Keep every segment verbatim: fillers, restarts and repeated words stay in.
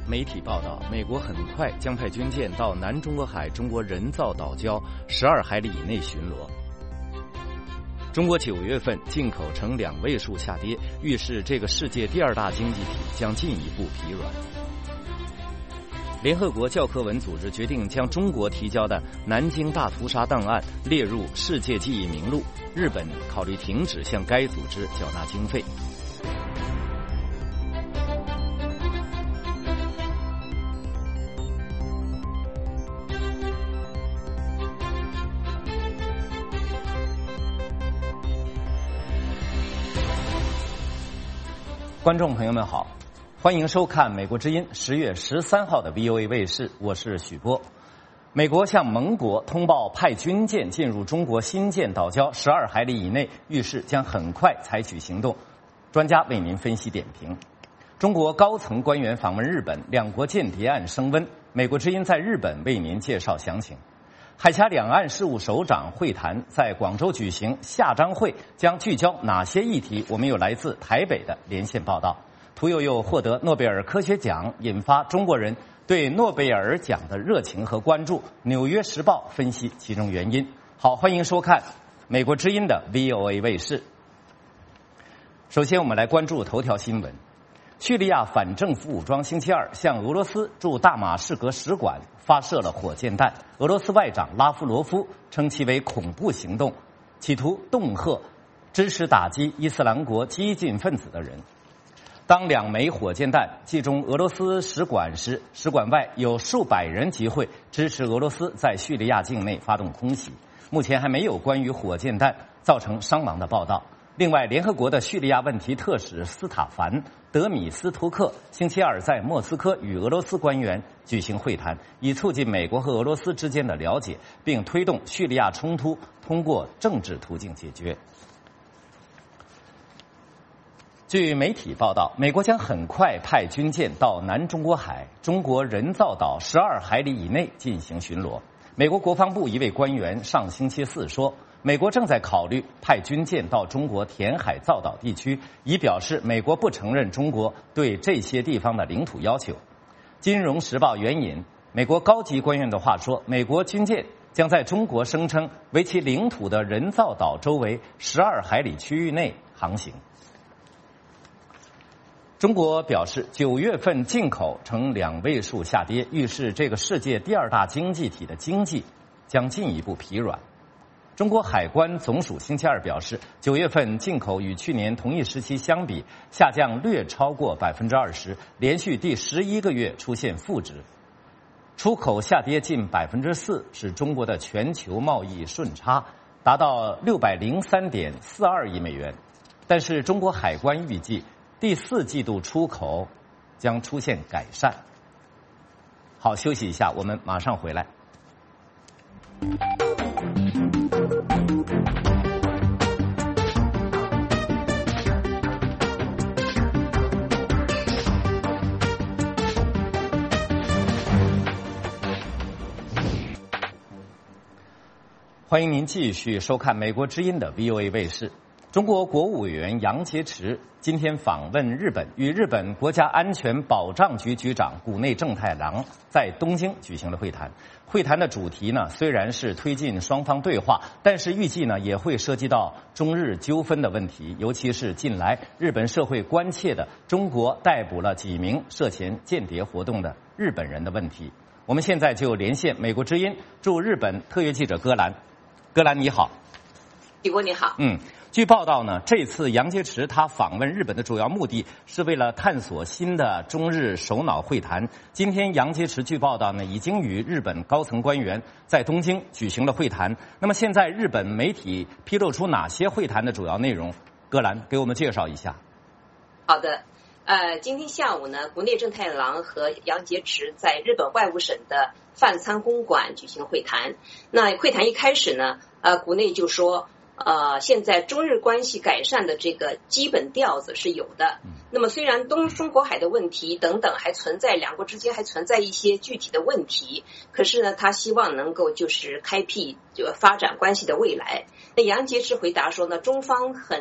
媒体报道，美国很快将派军舰到南中国海中国人造岛礁十二海里以内巡逻。中国九月份进口呈两位数下跌，预示这个世界第二大经济体将进一步疲软。联合国教科文组织决定将中国提交的南京大屠杀档案列入世界记忆名录，日本考虑停止向该组织缴纳经费。观众朋友们好，欢迎收看美国之音十月十三号的 V O A 卫视，我是许波。美国向盟国通报派军舰进入中国新建岛礁十二海里以内，预示将很快采取行动。专家为您分析点评。中国高层官员访问日本，两国间谍案升温。美国之音在日本为您介绍详情。海峡两岸事务首长会谈在广州举行，下章会将聚焦哪些议题？我们有来自台北的连线报道。屠呦呦获得诺贝尔科学奖，引发中国人对诺贝尔奖的热情和关注。纽约时报分析其中原因。好，欢迎收看美国之音的 V O A 卫视。首先我们来关注头条新闻。叙利亚反政府武装星期二向俄罗斯驻大马士革使馆发射了火箭弹，俄罗斯外长拉夫罗夫称其为恐怖行动，企图恫吓支持打击伊斯兰国激进分子的人。当两枚火箭弹击中俄罗斯使馆时，使馆外有数百人集会支持俄罗斯在叙利亚境内发动空袭。目前还没有关于火箭弹造成伤亡的报道。另外，联合国的叙利亚问题特使斯塔凡·德米斯图克星期二在莫斯科与俄罗斯官员举行会谈，以促进美国和俄罗斯之间的了解，并推动叙利亚冲突通过政治途径解决。据媒体报道，美国将很快派军舰到南中国海中国人造岛十二海里以内进行巡逻。美国国防部一位官员上星期四说，美国正在考虑派军舰到中国填海造岛地区，以表示美国不承认中国对这些地方的领土要求。金融时报援引美国高级官员的话说，美国军舰将在中国声称为其领土的人造岛周围十二海里区域内航行。中国表示，九月份进口呈两位数下跌，预示这个世界第二大经济体的经济将进一步疲软。中国海关总署星期二表示，九月份进口与去年同一时期相比下降略超过百分之二十，连续第十一个月出现负值。出口下跌近百分之四，使中国的全球贸易顺差达到六百零三点四二亿美元。但是中国海关预计第四季度出口将出现改善。好，休息一下，我们马上回来。欢迎您继续收看美国之音的 V O A 卫视。中国国务委员杨洁篪今天访问日本，与日本国家安全保障局局长谷内正太郎在东京举行了会谈。会谈的主题呢，虽然是推进双方对话，但是预计呢也会涉及到中日纠纷的问题，尤其是近来日本社会关切的中国逮捕了几名涉嫌间谍活动的日本人的问题。我们现在就连线美国之音驻日本特约记者戈兰。戈兰你好。 许波你好。 嗯。据报道呢，这次杨洁篪他访问日本的主要目的是为了探索新的中日首脑会谈。今天杨洁篪据报道呢，已经与日本高层官员在东京举行了会谈。那么现在日本媒体披露出哪些会谈的主要内容？戈兰给我们介绍一下。 好的，呃，今天下午呢，谷内正太郎和杨洁篪在日本外务省的饭仓公馆举行会谈。那会谈一开始呢，呃，谷内就说。呃，现在中日关系改善的这个基本调子是有的。那么虽然东中国海的问题等等还存在，两国之间还存在一些具体的问题，可是呢，他希望能够就是开辟这个发展关系的未来。那杨洁篪回答说呢，中方很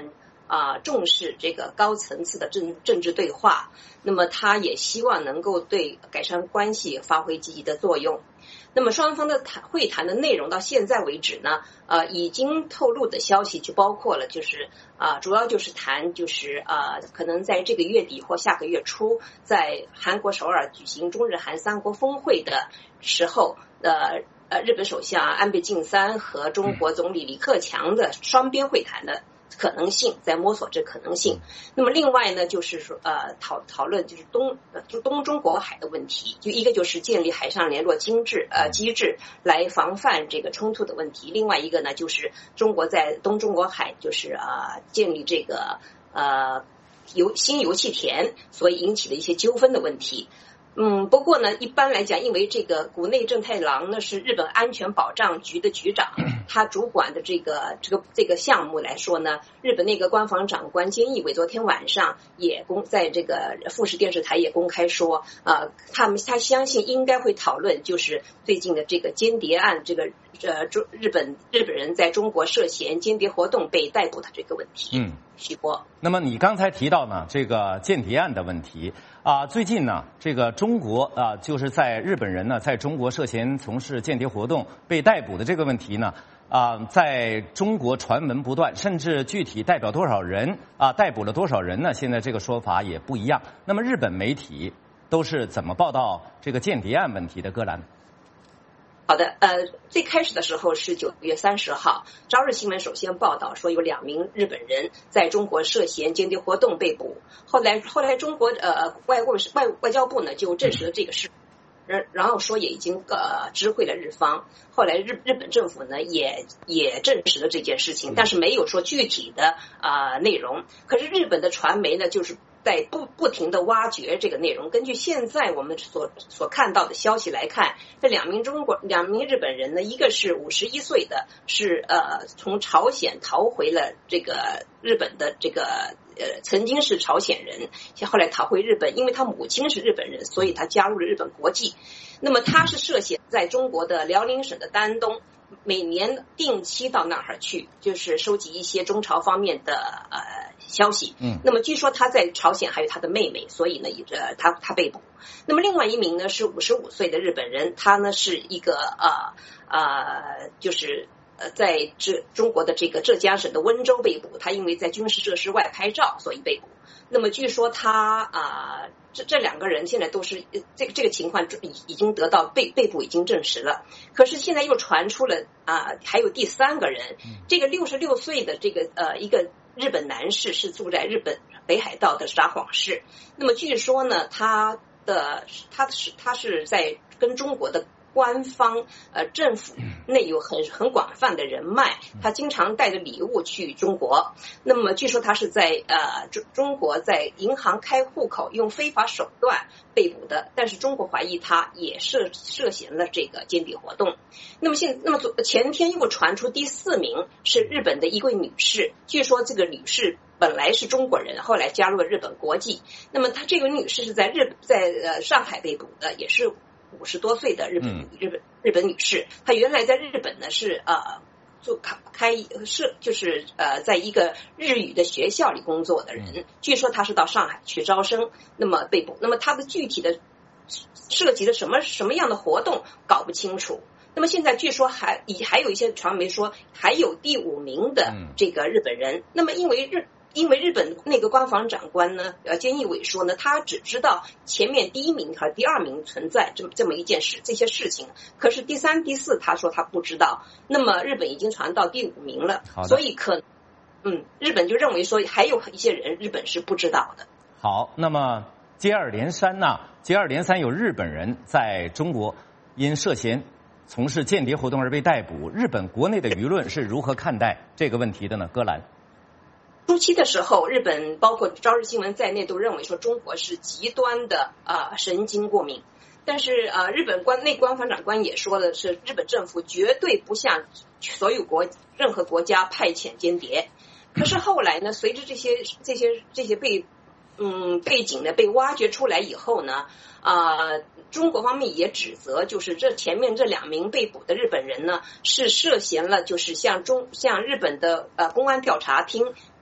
啊、呃、重视这个高层次的政政治对话，那么他也希望能够对改善关系发挥积极的作用。那么双方的谈会谈的内容到现在为止呢，呃，已经透露的消息就包括了，就是啊、呃，主要就是谈就是啊、呃，可能在这个月底或下个月初，在韩国首尔举行中日韩三国峰会的时候，呃呃，日本首相安倍晋三和中国总理李克强的双边会谈的可能性，在摸索这可能性。那么另外呢，就是说呃讨讨论就是东呃就东中国海的问题，就一个就是建立海上联络机制呃机制来防范这个冲突的问题，另外一个呢就是中国在东中国海就是啊、呃、建立这个呃油新油气田所引起的一些纠纷的问题。嗯，不过呢，一般来讲，因为这个谷内正太郎呢是日本安全保障局的局长，他主管的这个这个这个项目来说呢，日本内阁官房长官菅义伟昨天晚上也公在这个富士电视台也公开说，呃，他们他相信应该会讨论就是最近的这个间谍案，这个呃中日本日本人在中国涉嫌间谍活动被逮捕的这个问题。嗯，徐波。 那么你刚才提到呢，这个间谍案的问题。啊，最近呢，这个中国啊，就是在日本人呢，在中国涉嫌从事间谍活动被逮捕的这个问题呢，啊，在中国传闻不断，甚至具体代表多少人啊，逮捕了多少人呢？现在这个说法也不一样。那么日本媒体都是怎么报道这个间谍案问题的？戈兰。 好的，呃，最开始的时候是九月三十号，朝日新闻首先报道说有两名日本人在中国涉嫌间谍活动被捕。后来，后来中国呃外国外外交部呢就证实了这个事，然然后说也已经呃知会了日方。后来日日本政府呢也也证实了这件事情，但是没有说具体的啊、呃、内容。可是日本的传媒呢就是。在不不停的挖掘这个内容。根据现在我们所所看到的消息来看，这两名中国两名日本人呢，一个是五十一岁的，是呃从朝鲜逃回了这个日本的这个呃曾经是朝鲜人，后来逃回日本，因为他母亲是日本人，所以他加入了日本国籍。那么他是涉嫌在中国的辽宁省的丹东。每年定期到那儿去，就是收集一些中朝方面的呃消息。嗯，那么据说他在朝鲜还有他的妹妹，所以呢，呃，他他被捕。那么另外一名呢是五十五岁的日本人，他呢是一个呃呃，就是呃在这中国的这个浙江省的温州被捕，他因为在军事设施外拍照，所以被捕。那么据说他啊、呃，这这两个人现在都是这个这个情况已已经得到被被捕已经证实了。可是现在又传出了啊、呃，还有第三个人，这个六十六岁的这个呃一个日本男士是住在日本北海道的札幌市。那么据说呢，他的他是他是在跟中国的官方呃政府内有很很广泛的人脉，他经常带着礼物去中国。那么据说他是在呃中中国在银行开户口用非法手段被捕的，但是中国怀疑他也涉涉嫌了这个间谍活动。那么现那么前天又传出第四名是日本的一位女士，据说这个女士本来是中国人，后来加入了日本国籍。那么她这位女士是在日在呃上海被捕的，也是五十多岁的日本、嗯、日本日本女士。她原来在日本呢是呃做开开是就是呃在一个日语的学校里工作的人，嗯、据说她是到上海去招生，那么被捕。那么她的具体的涉及的什么什么样的活动搞不清楚。那么现在据说还还有一些传媒说还有第五名的这个日本人。嗯、那么因为日因为日本那个官房长官呢，呃，菅义伟说呢，他只知道前面第一名和第二名存在这么这么一件事，这些事情，可是第三、第四，他说他不知道。那么日本已经传到第五名了，所以可，嗯，日本就认为说还有一些人日本是不知道的。 好，那么接二连三呢，接二连三有日本人在中国因涉嫌从事间谍活动而被逮捕，日本国内的舆论是如何看待这个问题的呢？戈兰。 初期的时候，日本包括朝日新闻在内都认为说中国是极端的啊、呃、神经过敏，但是啊、呃、日本官内官方长官也说的是日本政府绝对不向所有国任何国家派遣间谍。可是后来呢，随着这些这些这些被嗯背景呢被挖掘出来以后呢，啊、呃、中国方面也指责就是这前面这两名被捕的日本人呢是涉嫌了就是向中向日本的呃公安调查厅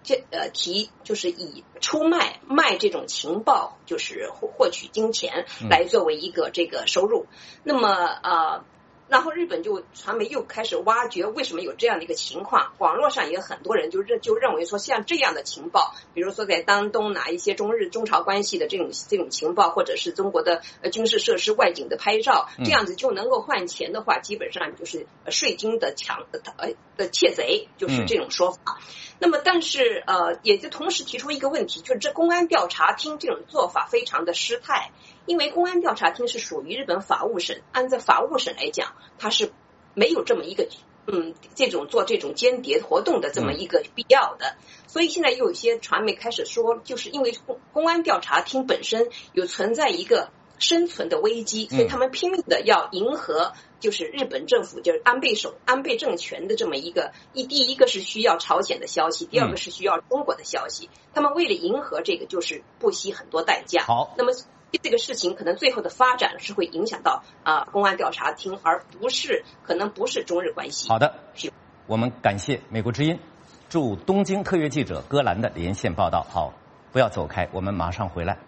这呃提就是以出卖卖这种情报，就是获获取金钱来作为一个这个收入。那么呃。然后日本就传媒又开始挖掘为什么有这样的一个情况，网络上也有很多人就认就认为说像这样的情报，比如说在当东拿一些中日中朝关系的这种这种情报，或者是中国的呃军事设施外景的拍照，这样子就能够换钱的话，基本上就是税金的抢呃的窃贼，就是这种说法。嗯、那么但是呃也就同时提出一个问题，就是这公安调查厅这种做法非常的失态。因为公安调查厅是属于日本法务省，按照法务省来讲，它是没有这么一个嗯这种做这种间谍活动的这么一个必要的，所以现在又有一些传媒开始说，就是因为公公安调查厅本身有存在一个生存的危机，所以他们拼命的要迎合就是日本政府就是安倍首安倍政权的这么一个一第一个是需要朝鲜的消息，第二个是需要中国的消息，他们为了迎合这个就是不惜很多代价。 好， 那么这个事情可能最后的发展是会影响到啊、呃、公安调查厅，而不是可能不是中日关系。 好的，我们感谢美国之音驻东京特约记者戈兰的连线报道。好，不要走开，我们马上回来。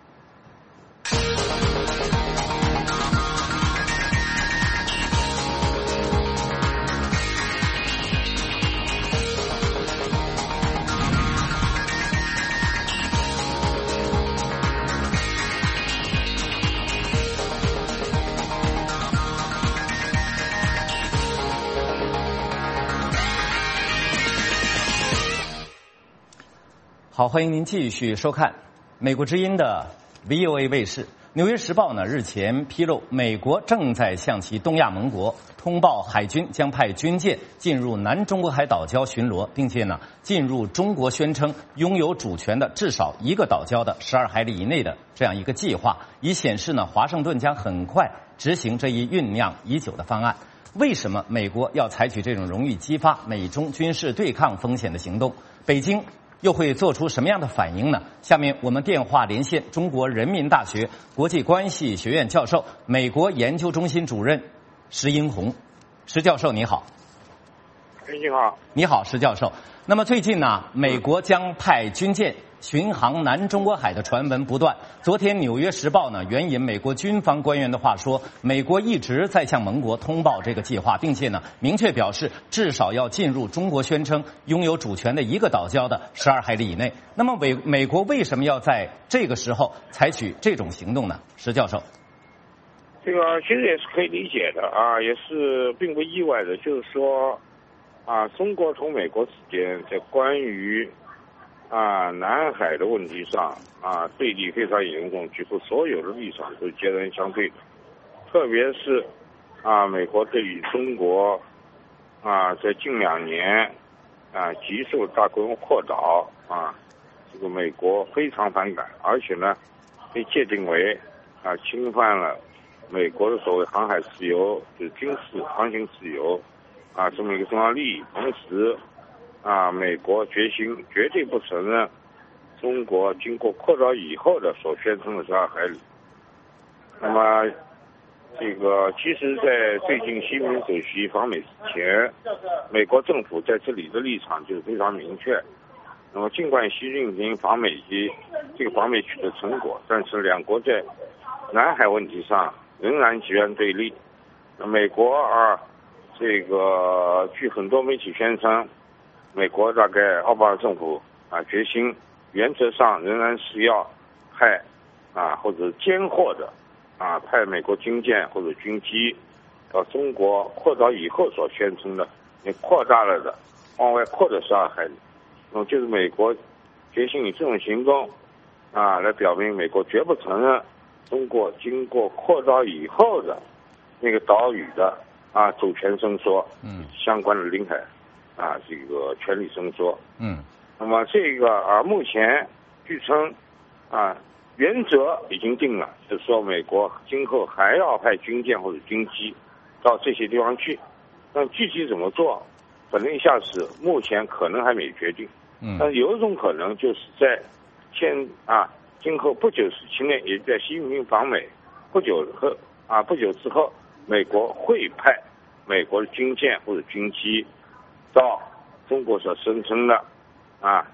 好，欢迎您继续收看美国之音的 V O A 卫视。纽约时报呢日前披露，美国正在向其东亚盟国通报，海军将派军舰进入南中国海岛礁巡逻，并且呢进入中国宣称拥有主权的至少一个岛礁的十二海里以内的这样一个计划，以显示呢华盛顿将很快执行这一酝酿已久的方案。为什么美国要采取这种容易激发美中军事对抗风险的行动？北京又会做出什么样的反应呢？下面我们电话连线中国人民大学国际关系学院教授、美国研究中心主任石英红。石教授你好。 你好。 你好，石教授。那么最近呢，美国将派军舰巡航南中国海的传闻不断。昨天《纽约时报》呢援引美国军方官员的话说，美国一直在向盟国通报这个计划，并且呢明确表示至少要进入中国宣称拥有主权的一个岛礁的十二海里以内。那么美美国为什么要在这个时候采取这种行动呢？石教授。 这个其实也是可以理解的啊，也是并不意外的，就是说啊，中国同美国之间在关于啊，南海的问题上啊，对立非常严重，几乎所有的立场都截然相对的。特别是啊，美国对于中国啊，在近两年啊急速大规模扩岛啊，这个美国非常反感，而且呢，被界定为啊侵犯了美国的所谓航海自由，就是军事航行自由啊这么一个重要利益。同时啊，美国决心绝对不承认中国经过扩岛以后的所宣称的十二海里。那么，这个其实，在最近习近平主席访美之前，美国政府在这里的立场就是非常明确。那么，尽管习近平访美及这个访美取得成果，但是两国在南海问题上仍然截然对立。那美国啊，这个据很多媒体宣称，美国大概奥巴马政府啊决心原则上仍然是要派啊或者监获的啊派美国军舰或者军机到中国扩岛以后所宣称的也扩大了的往外扩的十二海里，那么就是美国决心以这种行动啊来表明美国绝不承认中国经过扩岛以后的那个岛屿的啊主权伸缩，嗯，相关的领海啊，这个权力伸缩， 嗯， 那么这个啊，目前据称啊，原则已经定了，就是说美国今后还要派军舰或者军机到这些地方去，但具体怎么做，反正一下子目前可能还没决定， 嗯， 但有一种可能就是在现啊，今后不久时期内，也在习近平访美不久后啊，不久之后，美国会派美国的军舰或者军机到中国所声称的啊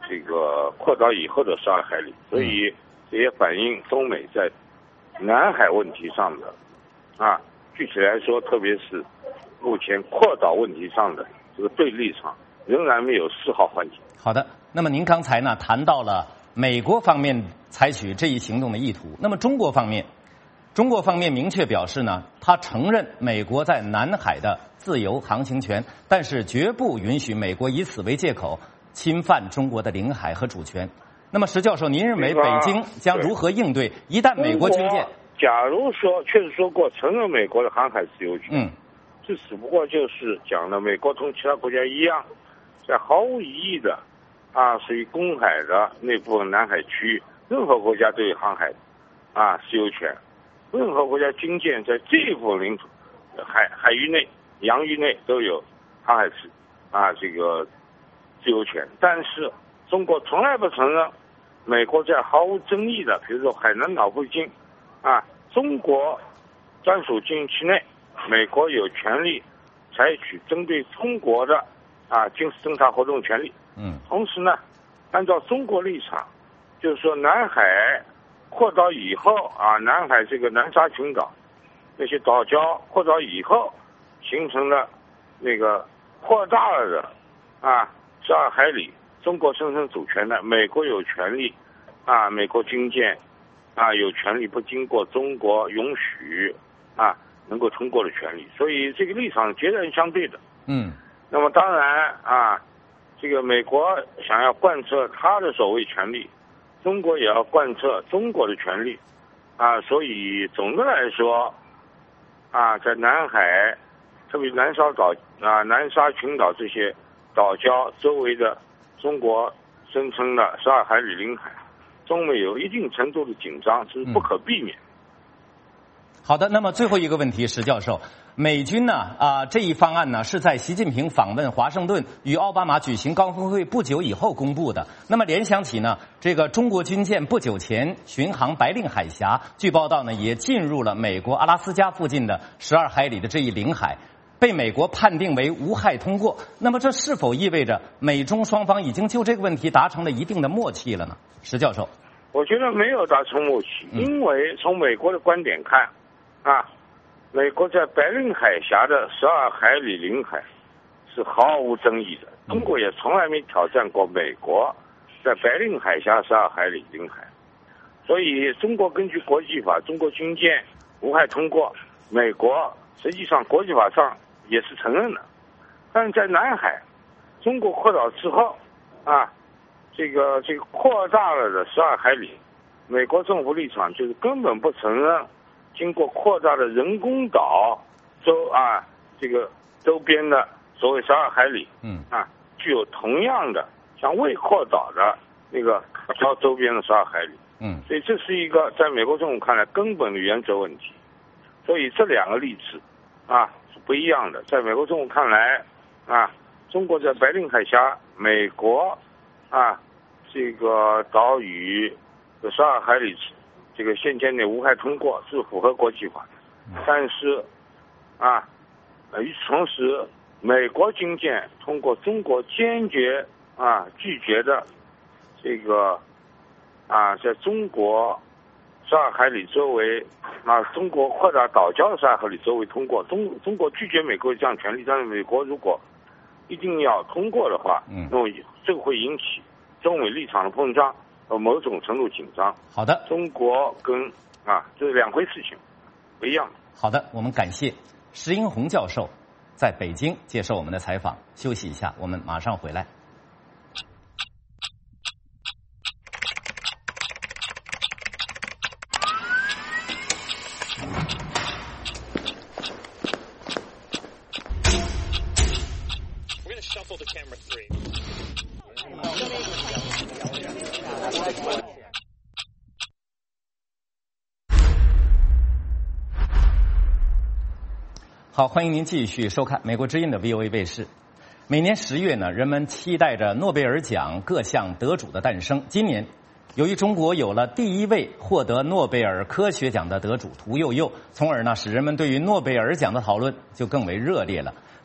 这个扩岛以后的十二海里，所以这也反映中美在南海问题上的啊，具体来说，特别是目前扩岛问题上的这个对立场仍然没有丝毫缓解。 好的，那么您刚才呢谈到了美国方面采取这一行动的意图，那么中国方面，中国方面明确表示呢，他承认美国在南海的自由航行权，但是绝不允许美国以此为借口侵犯中国的领海和主权。那么石教授，您认为北京将如何应对一旦美国军舰？ 假如说确实说过承认美国的航海自由权， 嗯， 这只不过就是讲了美国同其他国家一样，在毫无疑义的啊属于公海的那部分南海区域，任何国家都有航海啊自由权，任何国家军舰在这部分领土海海域内、洋域内都有航海自啊这个自由权，但是中国从来不承认美国在毫无争议的，比如说海南岛附近啊，中国专属经营区内，美国有权利采取针对中国的啊军事侦察活动权利。 嗯， 同时呢，按照中国立场，就是说南海扩岛以后啊，南海这个南沙群岛那些岛礁扩岛以后，形成了那个扩大了的啊十二海里，中国声称主权的，美国有权利啊，美国军舰啊有权利不经过中国允许啊能够通过的权利，所以这个立场截然相对的。 嗯， 那么当然啊，这个美国想要贯彻他的所谓权利，中国也要贯彻中国的权利啊，所以总的来说啊，在南海，特别南沙岛啊、南沙群岛这些岛礁周围的中国声称的十二海里领海，中美有一定程度的紧张，这是不可避免。 好的，那么最后一个问题，石教授，美军呢啊、这一方案呢是在习近平访问华盛顿与奥巴马举行高峰会不久以后公布的。那么联想起呢，这个中国军舰不久前巡航白令海峡，据报道呢也进入了美国阿拉斯加附近的十二海里的这一领海，被美国判定为无害通过。那么这是否意味着美中双方已经就这个问题达成了一定的默契了呢？石教授， 我觉得没有达成默契，因为从美国的观点看啊，美国在白令海峡的十二海里领海是毫无争议的，中国也从来没挑战过美国在白令海峡十二海里领海，所以中国根据国际法，中国军舰无害通过，美国实际上国际法上也是承认的。但是在南海，中国扩岛之后啊，这个这个扩大了的十二海里，美国政府立场就是根本不承认经过扩大的人工岛周啊这个周边的所谓十二海里， 嗯啊具有同样的像未扩岛的那个岛周边的十二海里， 嗯， 所以这是一个在美国政府看来根本的原则问题。所以这两个例子啊是不一样的。在美国政府看来啊，中国在白令海峡，美国啊这个岛屿的十二海里这个现阶内无害通过是符合国际法的，但是啊，与此同时，美国军舰通过中国坚决啊拒绝的这个啊，在中国十二海里周围啊，中国扩大岛礁的十二海里周围通过，中中国拒绝美国这样权利，但是美国如果一定要通过的话， 嗯， 那么这个会引起中美立场的碰撞。呃，某种程度紧张。 好的， 中国跟啊，这是两回事情，不一样。 好的，我们感谢石英红教授在北京接受我们的采访。休息一下，我们马上回来。好，欢迎您继续收看美国之音的 V O A 卫视。每年十月呢，人们期待着诺贝尔奖各项得主的诞生。今年，由于中国有了第一位获得诺贝尔科学奖的得主屠呦呦，从而呢，使人们对于诺贝尔奖的讨论就更为热烈了。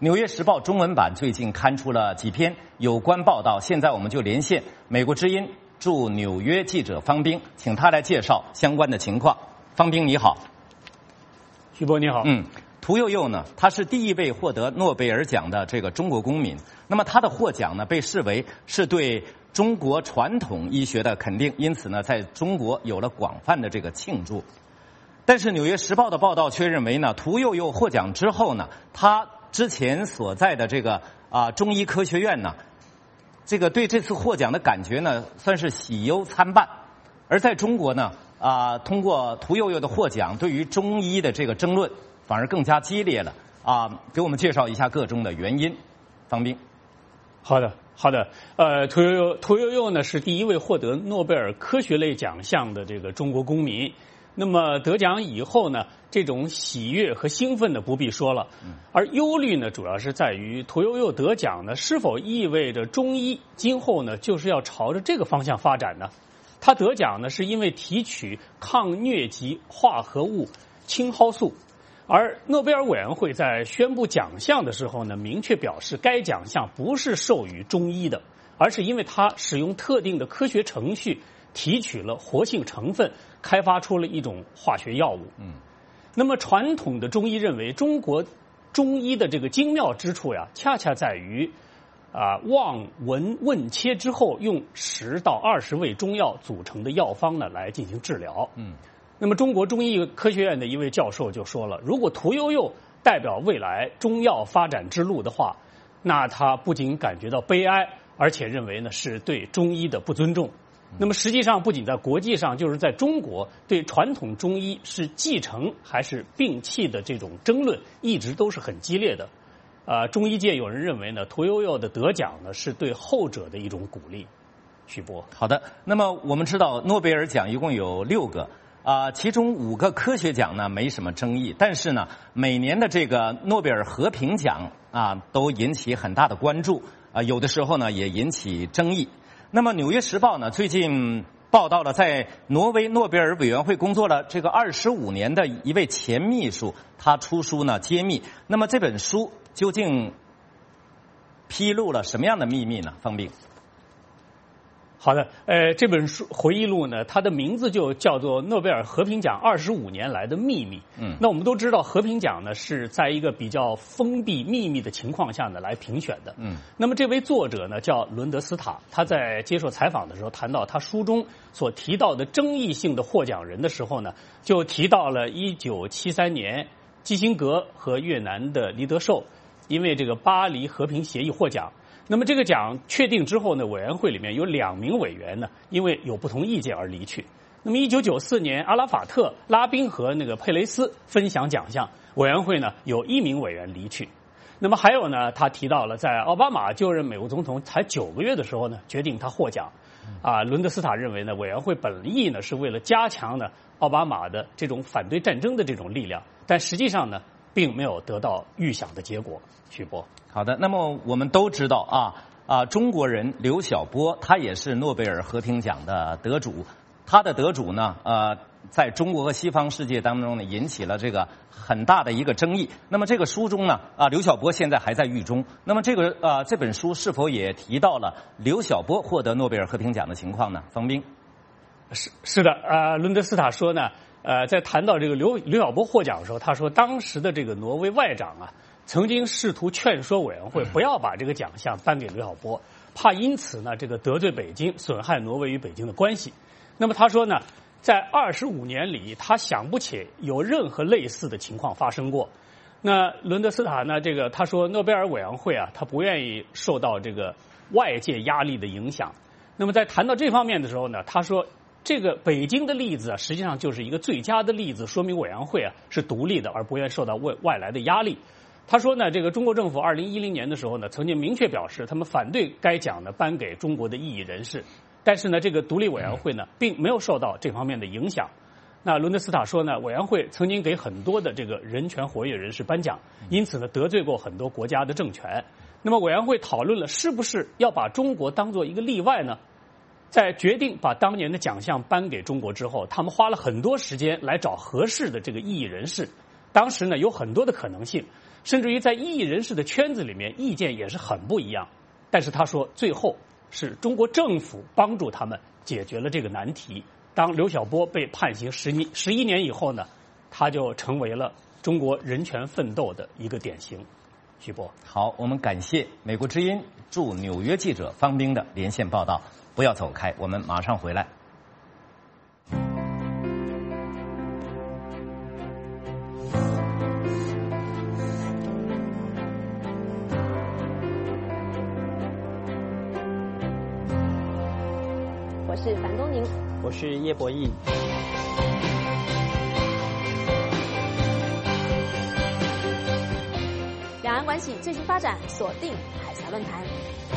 纽约时报》中文版最近刊出了几篇有关报道，现在我们就连线美国之音驻纽约记者方斌，请他来介绍相关的情况。方斌你好。 徐波你好。 嗯，屠呦呦呢，她是第一位获得诺贝尔奖的这个中国公民。那么她的获奖呢，被视为是对中国传统医学的肯定，因此呢，在中国有了广泛的这个庆祝。但是《纽约时报》的报道却认为呢，屠呦呦获奖之后呢，她之前所在的这个啊中医科学院呢，这个对这次获奖的感觉呢，算是喜忧参半。而在中国呢，啊，通过屠呦呦的获奖，对于中医的这个争论反而更加激烈了。啊，给我们介绍一下个中的原因，方斌。 好的，好的。呃，屠呦呦，屠呦呦呢是第一位获得诺贝尔科学类奖项的这个中国公民。那么得奖以后呢，这种喜悦和兴奋呢不必说了，而忧虑呢主要是在于屠呦呦得奖呢是否意味着中医今后呢就是要朝着这个方向发展呢？他得奖呢是因为提取抗疟疾化合物青蒿素，而诺贝尔委员会在宣布奖项的时候呢，明确表示该奖项不是授予中医的，而是因为它使用特定的科学程序提取了活性成分，开发出了一种化学药物。嗯，那么传统的中医认为，中国中医的这个精妙之处呀，恰恰在于啊望闻问切之后，用十到二十味中药组成的药方呢来进行治疗。嗯，那么中国中医科学院的一位教授就说了，如果屠呦呦代表未来中药发展之路的话，那他不仅感觉到悲哀，而且认为呢是对中医的不尊重。那么实际上不仅在国际上，就是在中国，对传统中医是继承还是摒弃的这种争论一直都是很激烈的。呃，中医界有人认为呢，屠呦呦的得奖呢是对后者的一种鼓励。徐波， 好的。那么我们知道诺贝尔奖一共有六个，啊、呃，其中五个科学奖呢没什么争议，但是呢，每年的这个诺贝尔和平奖啊都引起很大的关注，啊、呃，有的时候呢也引起争议。那么《纽约时报》呢，最近报道了在挪威诺贝尔委员会工作了这个二十五年的一位前秘书，他出书呢揭秘。那么这本书究竟披露了什么样的秘密呢？方斌。 好的，呃，这本书回忆录呢，它的名字就叫做《诺贝尔和平奖二十五年来的秘密》。嗯，那我们都知道，和平奖呢是在一个比较封闭、秘密的情况下呢来评选的。嗯，那么这位作者呢叫伦德斯塔，他在接受采访的时候谈到他书中所提到的争议性的获奖人的时候呢，就提到了一九七三年基辛格和越南的黎德寿因为这个巴黎和平协议获奖。那么这个奖确定之后呢，委员会里面有两名委员呢，因为有不同意见而离去。那么一九九四年，阿拉法特、拉宾和那个佩雷斯分享奖项，委员会呢有一名委员离去。那么还有呢，他提到了在奥巴马就任美国总统才九个月的时候呢，决定他获奖。啊，伦德斯塔认为呢，委员会本意呢是为了加强呢奥巴马的这种反对战争的这种力量，但实际上呢，并没有得到预想的结果。徐波。 好的，那么我们都知道啊啊，中国人刘晓波他也是诺贝尔和平奖的得主，他的得主呢，呃，在中国和西方世界当中呢，引起了这个很大的一个争议。那么这个书中呢，啊，刘晓波现在还在狱中。那么这个呃，这本书是否也提到了刘晓波获得诺贝尔和平奖的情况呢？方斌。 是是的，呃，伦德斯塔说呢，呃，在谈到这个刘刘晓波获奖的时候，他说当时的这个挪威外长啊，曾经试图劝说委员会不要把这个奖项颁给刘晓波，怕因此呢这个得罪北京，损害挪威与北京的关系。那么他说呢，在二十五年里，他想不起有任何类似的情况发生过。那伦德斯塔呢，这个他说诺贝尔委员会啊，他不愿意受到这个外界压力的影响。那么在谈到这方面的时候呢，他说这个北京的例子啊，实际上就是一个最佳的例子，说明委员会啊是独立的，而不愿受到外外来的压力。他说呢，这个中国政府二零一零年的时候呢，曾经明确表示他们反对该奖呢颁给中国的异议人士，但是呢，这个独立委员会呢并没有受到这方面的影响。那伦德斯塔说呢，委员会曾经给很多的这个人权活跃人士颁奖，因此呢得罪过很多国家的政权。那么委员会讨论了是不是要把中国当做一个例外呢？在决定把当年的奖项颁给中国之后，他们花了很多时间来找合适的这个异议人士。当时呢有很多的可能性， 甚至于在异议人士的圈子里面，意见也是很不一样。但是他说，最后是中国政府帮助他们解决了这个难题。当刘晓波被判刑十年十一年以后呢，他就成为了中国人权奋斗的一个典型。徐波， 好，我们感谢美国之音驻纽约记者方冰的连线报道。不要走开，我们马上回来。 我是樊东宁， 我是叶博弈。 两岸关系最新发展，锁定海峡论坛。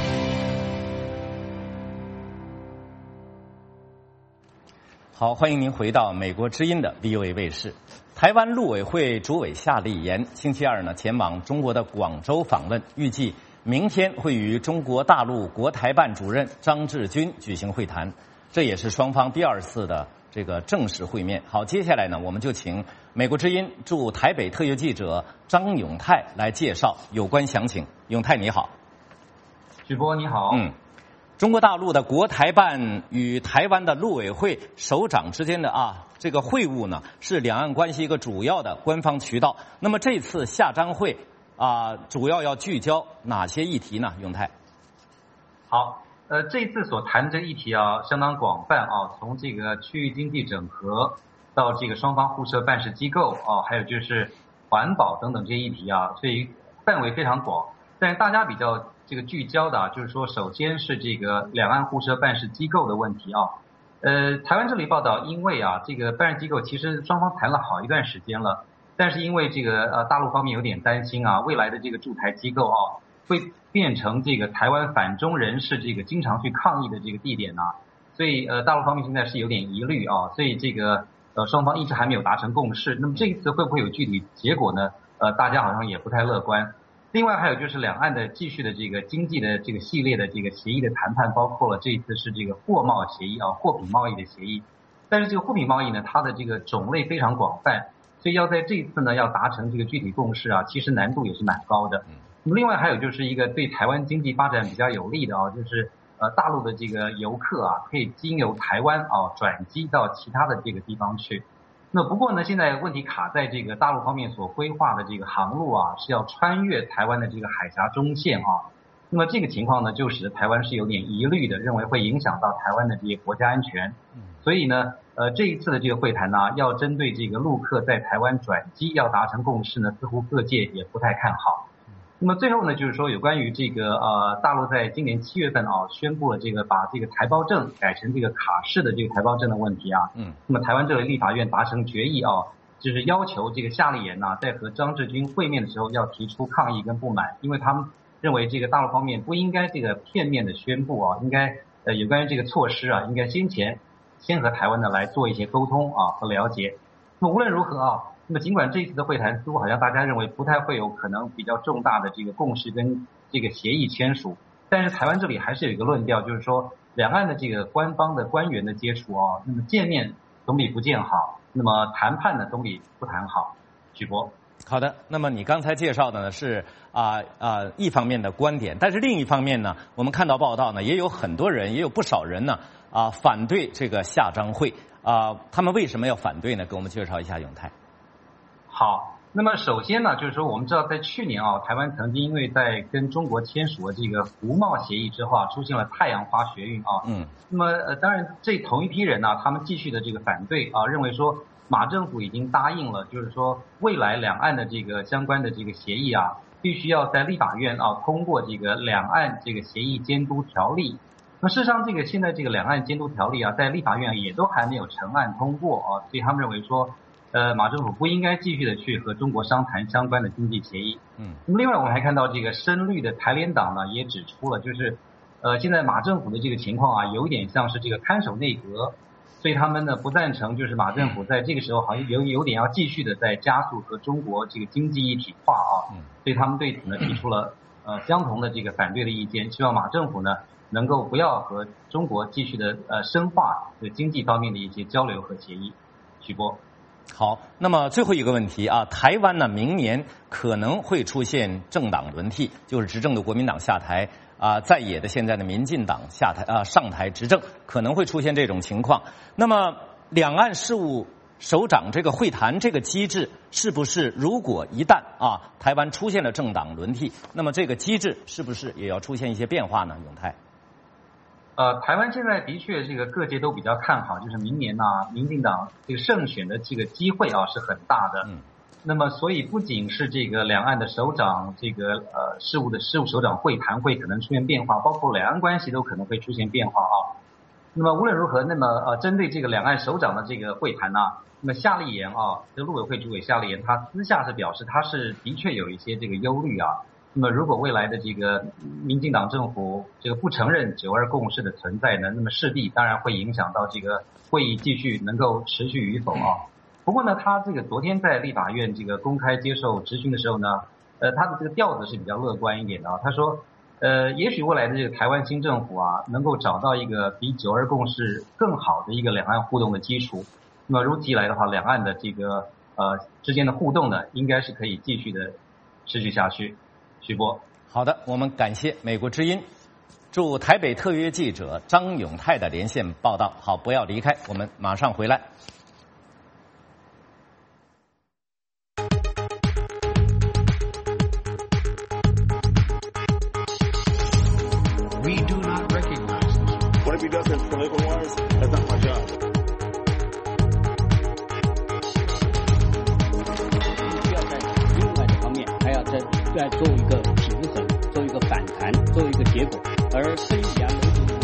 好，欢迎您回到美国之音的 V O A 卫视。台湾陆委会主委夏立言星期二呢前往中国的广州访问，预计明天会与中国大陆国台办主任张志军举行会谈，这也是双方第二次的这个正式会面。好，接下来呢，我们就请美国之音驻台北特约记者张永泰来介绍有关详情。永泰你好。 许波你好。 嗯，中国大陆的国台办与台湾的陆委会首长之间的啊这个会晤呢，是两岸关系一个主要的官方渠道。那么这次夏张会啊，主要要聚焦哪些议题呢？永泰。 好，呃，这一次所谈的这个议题啊，相当广泛啊，从这个区域经济整合到这个双方互设办事机构啊，还有就是环保等等这些议题啊，所以范围非常广。但是大家比较这个聚焦的啊，就是说，首先是这个两岸互设办事机构的问题啊。呃，台湾这里报道，因为啊，这个办事机构其实双方谈了好一段时间了。但是因为这个呃大陆方面有点担心啊，未来的这个驻台机构啊会变成这个台湾反中人士这个经常去抗议的这个地点啊，所以呃大陆方面现在是有点疑虑啊，所以这个呃双方一直还没有达成共识。那么这一次会不会有具体结果呢？呃大家好像也不太乐观。另外还有就是两岸的继续的这个经济的这个系列的这个协议的谈判，包括了这一次是这个货贸协议啊，货品贸易的协议。但是这个货品贸易呢，它的这个种类非常广泛。所以要在这一次呢，要达成这个具体共识啊，其实难度也是蛮高的。那么另外还有就是一个对台湾经济发展比较有利的啊，就是呃大陆的这个游客啊，可以经由台湾啊转机到其他的这个地方去。那不过呢，现在问题卡在这个大陆方面所规划的这个航路啊，是要穿越台湾的这个海峡中线啊。那么这个情况呢，就使得台湾是有点疑虑的，认为会影响到台湾的这些国家安全。所以呢，呃，这一次的这个会谈呢，要针对这个陆客在台湾转机要达成共识呢，似乎各界也不太看好。那么最后呢，就是说有关于这个呃，大陆在今年七月份啊，宣布了这个把这个台胞证改成这个卡式的这个台胞证的问题啊。嗯。那么台湾这个立法院达成决议啊，就是要求这个夏立言呐，在和张志军会面的时候要提出抗议跟不满，因为他们认为这个大陆方面不应该这个片面的宣布啊，应该呃有关于这个措施啊，应该先前。先和台湾呢来做一些沟通啊和了解。那么无论如何啊，那么尽管这一次的会谈似乎好像大家认为不太会有可能比较重大的这个共识跟这个协议签署，但是台湾这里还是有一个论调，就是说两岸的这个官方的官员的接触啊，那么见面总比不见好，那么谈判呢总比不谈好。许博。 好的，那么你刚才介绍的呢是啊啊、呃、一方面的观点，但是另一方面呢，我们看到报道呢，也有很多人，也有不少人呢啊、呃、反对这个夏张会啊、呃，他们为什么要反对呢？给我们介绍一下，永泰。 好，那么首先呢，就是说我们知道在去年啊，台湾曾经因为在跟中国签署了这个服贸协议之后啊，出现了太阳花学运啊，嗯，那么呃当然这同一批人呢、啊，他们继续的这个反对啊，认为说。马政府已经答应了，就是说未来两岸的这个相关的这个协议啊，必须要在立法院啊通过这个两岸这个协议监督条例。那事实上，这个现在这个两岸监督条例啊，在立法院也都还没有成案通过啊，所以他们认为说，呃，马政府不应该继续的去和中国商谈相关的经济协议。嗯。那么另外我们还看到这个深绿的台联党呢，也指出了，就是呃现在马政府的这个情况啊，有一点像是这个看守内阁。所以他们呢不赞成，就是马政府在这个时候好像有有点要继续的在加速和中国这个经济一体化啊，所以他们对此呢提出了呃相同的这个反对的意见，希望马政府呢能够不要和中国继续的呃深化这经济方面的一些交流和协议。许波。 好，那么最后一个问题啊，台湾呢明年可能会出现政党轮替，就是执政的国民党下台啊，在野的现在的民进党下台啊上台执政，可能会出现这种情况。那么两岸事务首长这个会谈这个机制，是不是如果一旦啊台湾出现了政党轮替，那么这个机制是不是也要出现一些变化呢？永泰。 呃，台湾现在的确这个各界都比较看好，就是明年呢、啊，民进党这个胜选的这个机会啊是很大的。嗯。那么，所以不仅是这个两岸的首长这个呃事务的事务首长会谈会可能出现变化，包括两岸关系都可能会出现变化啊。那么无论如何，那么呃针对这个两岸首长的这个会谈呢、啊，那么夏立言啊，这个陆委会主委夏立言他私下是表示，他是的确有一些这个忧虑啊。那么，如果未来的这个民进党政府这个不承认九二共识的存在呢，那么势必当然会影响到这个会议继续能够持续与否啊。不过呢，他这个昨天在立法院这个公开接受质询的时候呢，呃，他的这个调子是比较乐观一点的啊。他说，呃，也许未来的这个台湾新政府啊，能够找到一个比九二共识更好的一个两岸互动的基础。那么如此一来的话，两岸的这个呃之间的互动呢，应该是可以继续的持续下去。徐波， 好的，我们感谢美国之音驻台北特约记者张永泰的连线报道。好，不要离开，我们马上回来。 We do not recognize this. What if he does it political wise? That's not my job. 需要在另外的方面还要在来做一个平衡，做一个反弹，做一个结果。而孙以阳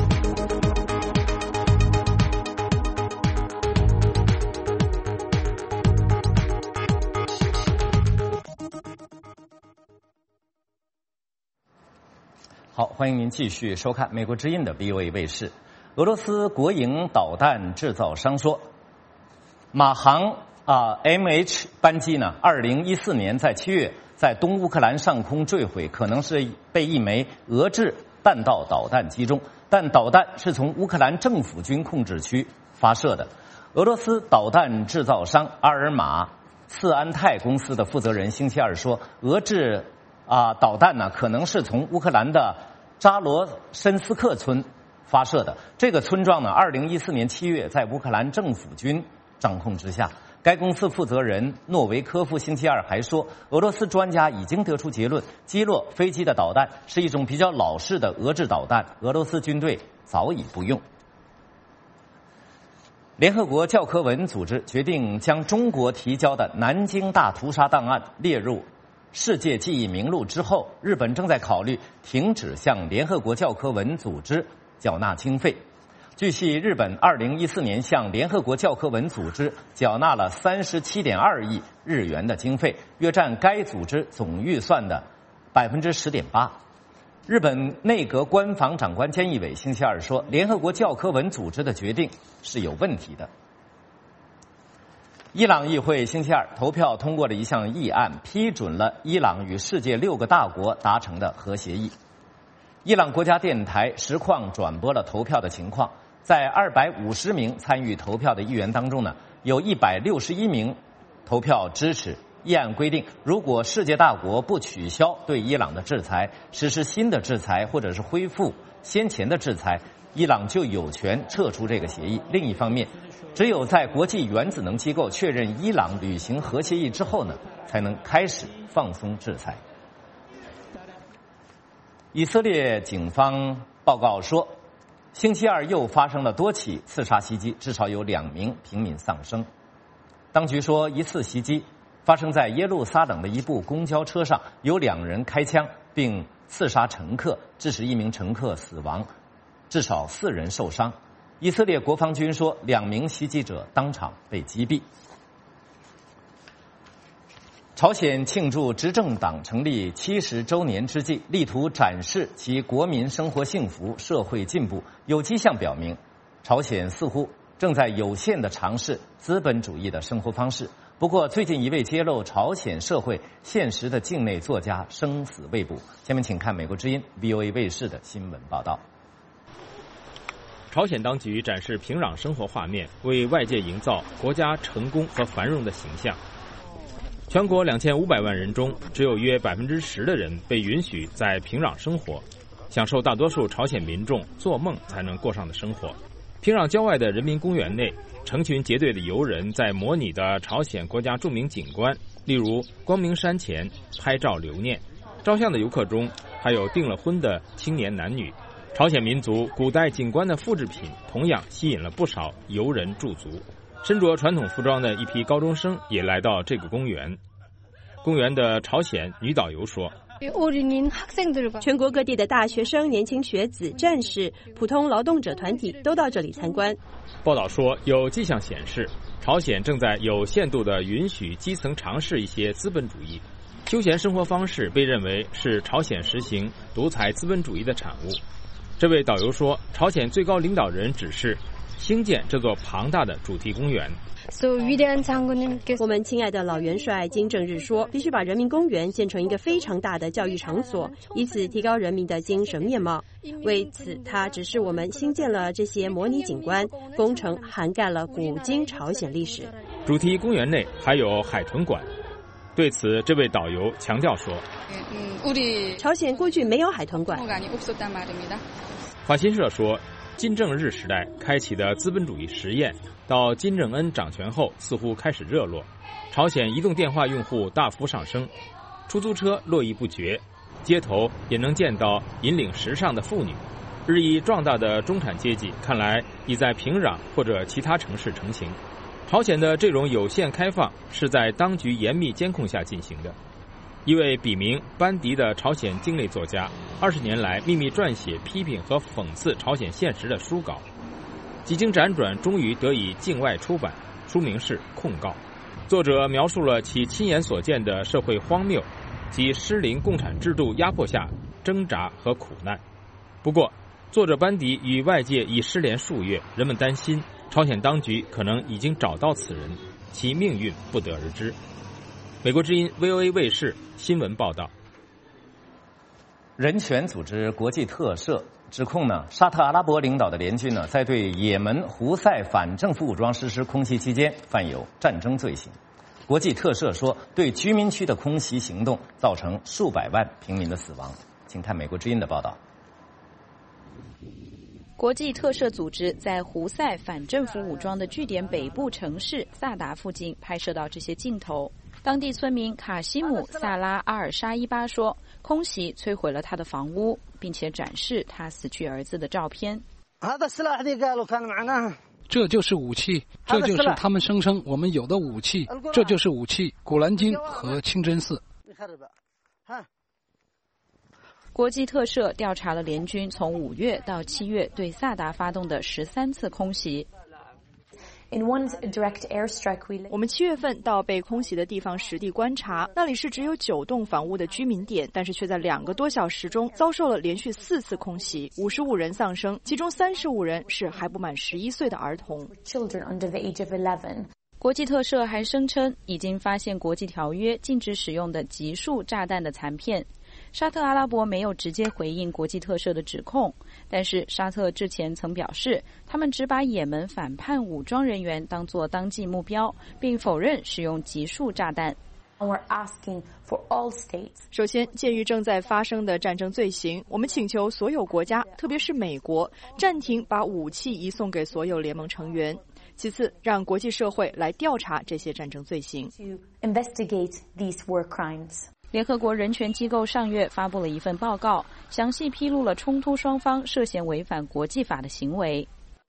好，欢迎您继续收看美国之音的 V O A 卫视。俄罗斯国营导弹制造商说，马航啊 M H 班机呢，二零一四年在七月在东乌克兰上空坠毁，可能是被一枚俄制弹道导弹击中，但导弹是从乌克兰政府军控制区发射的。俄罗斯导弹制造商阿尔马次安泰公司的负责人星期二说，俄制啊导弹呢可能是从乌克兰的扎罗申斯克村发射的。这个村庄呢，二零一四年七月在乌克兰政府军掌控之下。该公司负责人诺维科夫星期二还说，俄罗斯专家已经得出结论，击落飞机的导弹是一种比较老式的俄制导弹，俄罗斯军队早已不用。联合国教科文组织决定将中国提交的南京大屠杀档案列入世界记忆名录之后，日本正在考虑停止向联合国教科文组织缴纳经费。据悉，日本二零一四年向联合国教科文组织缴纳了三十七点二亿日元的经费，约占该组织总预算的百分之十点八。日本内阁官房长官菅义伟星期二说，联合国教科文组织的决定是有问题的。伊朗议会星期二投票通过了一项议案，批准了伊朗与世界六个大国达成的核协议。伊朗国家电台实况转播了投票的情况，在二百五十名参与投票的议员当中呢，有一百六十一名投票支持。议案规定，如果世界大国不取消对伊朗的制裁，实施新的制裁或者是恢复先前的制裁，伊朗就有权撤出这个协议。另一方面，只有在国际原子能机构确认伊朗履行核协议之后呢，才能开始放松制裁。以色列警方报告说，星期二又发生了多起刺杀袭击，至少有两名平民丧生。当局说，一次袭击发生在耶路撒冷的一部公交车上，有两人开枪并刺杀乘客，致使一名乘客死亡，至少四人受伤。以色列国防军说，两名袭击者当场被击毙。朝鲜庆祝执政党成立七十周年之际，力图展示其国民生活幸福、社会进步，有迹象表明，朝鲜似乎正在有限地尝试资本主义的生活方式。不过，最近一位揭露朝鲜社会现实的境内作家生死未卜。下面请看美国之音 V O A 卫视的新闻报道。 朝鲜当局展示平壤生活画面，为外界营造国家成功和繁荣的形象。全国两千五百万人中，只有约百分之十的人被允许在平壤生活，享受大多数朝鲜民众做梦才能过上的生活。平壤郊外的人民公园内，成群结队的游人在模拟的朝鲜国家著名景观，例如光明山前拍照留念。照相的游客中还有订了婚的青年男女。朝鲜民族古代景观的复制品同样吸引了不少游人驻足。身着传统服装的一批高中生也来到这个公园。公园的朝鲜女导游说， 全国各地的大学生、年轻学子、战士、普通劳动者团体都到这里参观。 报道说，有迹象显示，朝鲜正在有限度地允许基层尝试一些资本主义。休闲生活方式被认为是朝鲜实行独裁资本主义的产物。这位导游说，朝鲜最高领导人指示兴建这座庞大的主题公园。 我们亲爱的老元帅金正日说，必须把人民公园建成一个非常大的教育场所，以此提高人民的精神面貌。为此，他指示我们新建了这些模拟景观，工程涵盖了古今朝鲜历史。 主题公园内还有海豚馆。对此，这位导游强调说， 朝鲜过去没有海豚馆。 法新社说，金正日时代开启的资本主义实验，到金正恩掌权后似乎开始热络。朝鲜移动电话用户大幅上升，出租车络绎不绝，街头也能见到引领时尚的妇女。日益壮大的中产阶级看来已在平壤或者其他城市成型。朝鲜的这种有限开放是在当局严密监控下进行的。一位笔名班迪的朝鲜境内作家，二十年来秘密撰写批评和讽刺朝鲜现实的书稿，几经辗转，终于得以境外出版，书名是《控告》。作者描述了其亲眼所见的社会荒谬及失灵共产制度压迫下挣扎和苦难。不过，作者班迪与外界已失联数月，人们担心朝鲜当局可能已经找到此人，其命运不得而知。美国之音 V O A 卫视新闻报道。 人权组织国际特赦指控呢，沙特阿拉伯领导的联军呢，在对也门胡塞反政府武装实施空袭期间犯有战争罪行。国际特赦说，对居民区的空袭行动造成数百万平民的死亡。请看美国之音的报道。 国际特赦组织在胡塞反政府武装的据点北部城市萨达附近拍摄到这些镜头。当地村民卡西姆·萨拉阿尔沙伊巴说，空袭摧毁了他的房屋，并且展示他死去儿子的照片。 这就是武器，这就是他们声称我们有的武器，这就是武器——古兰经和清真寺。 国际特赦调查了联军从五月到七月对萨达发动的十三次空袭。 我们七月份到被空袭的地方实地观察，那里是只有九栋房屋的居民点，但是却在两个多小时中遭受了连续四次空袭，五十五人丧生，其中三十五人是还不满十一岁的儿童。 国际特赦还声称，已经发现国际条约禁止使用的集束炸弹的残片。沙特阿拉伯没有直接回应国际特赦的指控，但是沙特之前曾表示，他们只把也门反叛武装人员当作当季目标，并否认使用集束炸弹。 首先，鉴于正在发生的战争罪行，我们请求所有国家，特别是美国，暂停把武器移送给所有联盟成员。其次，让国际社会来调查这些战争罪行。 联合国人权机构上月发布了一份报告，详细披露了冲突双方涉嫌违反国际法的行为。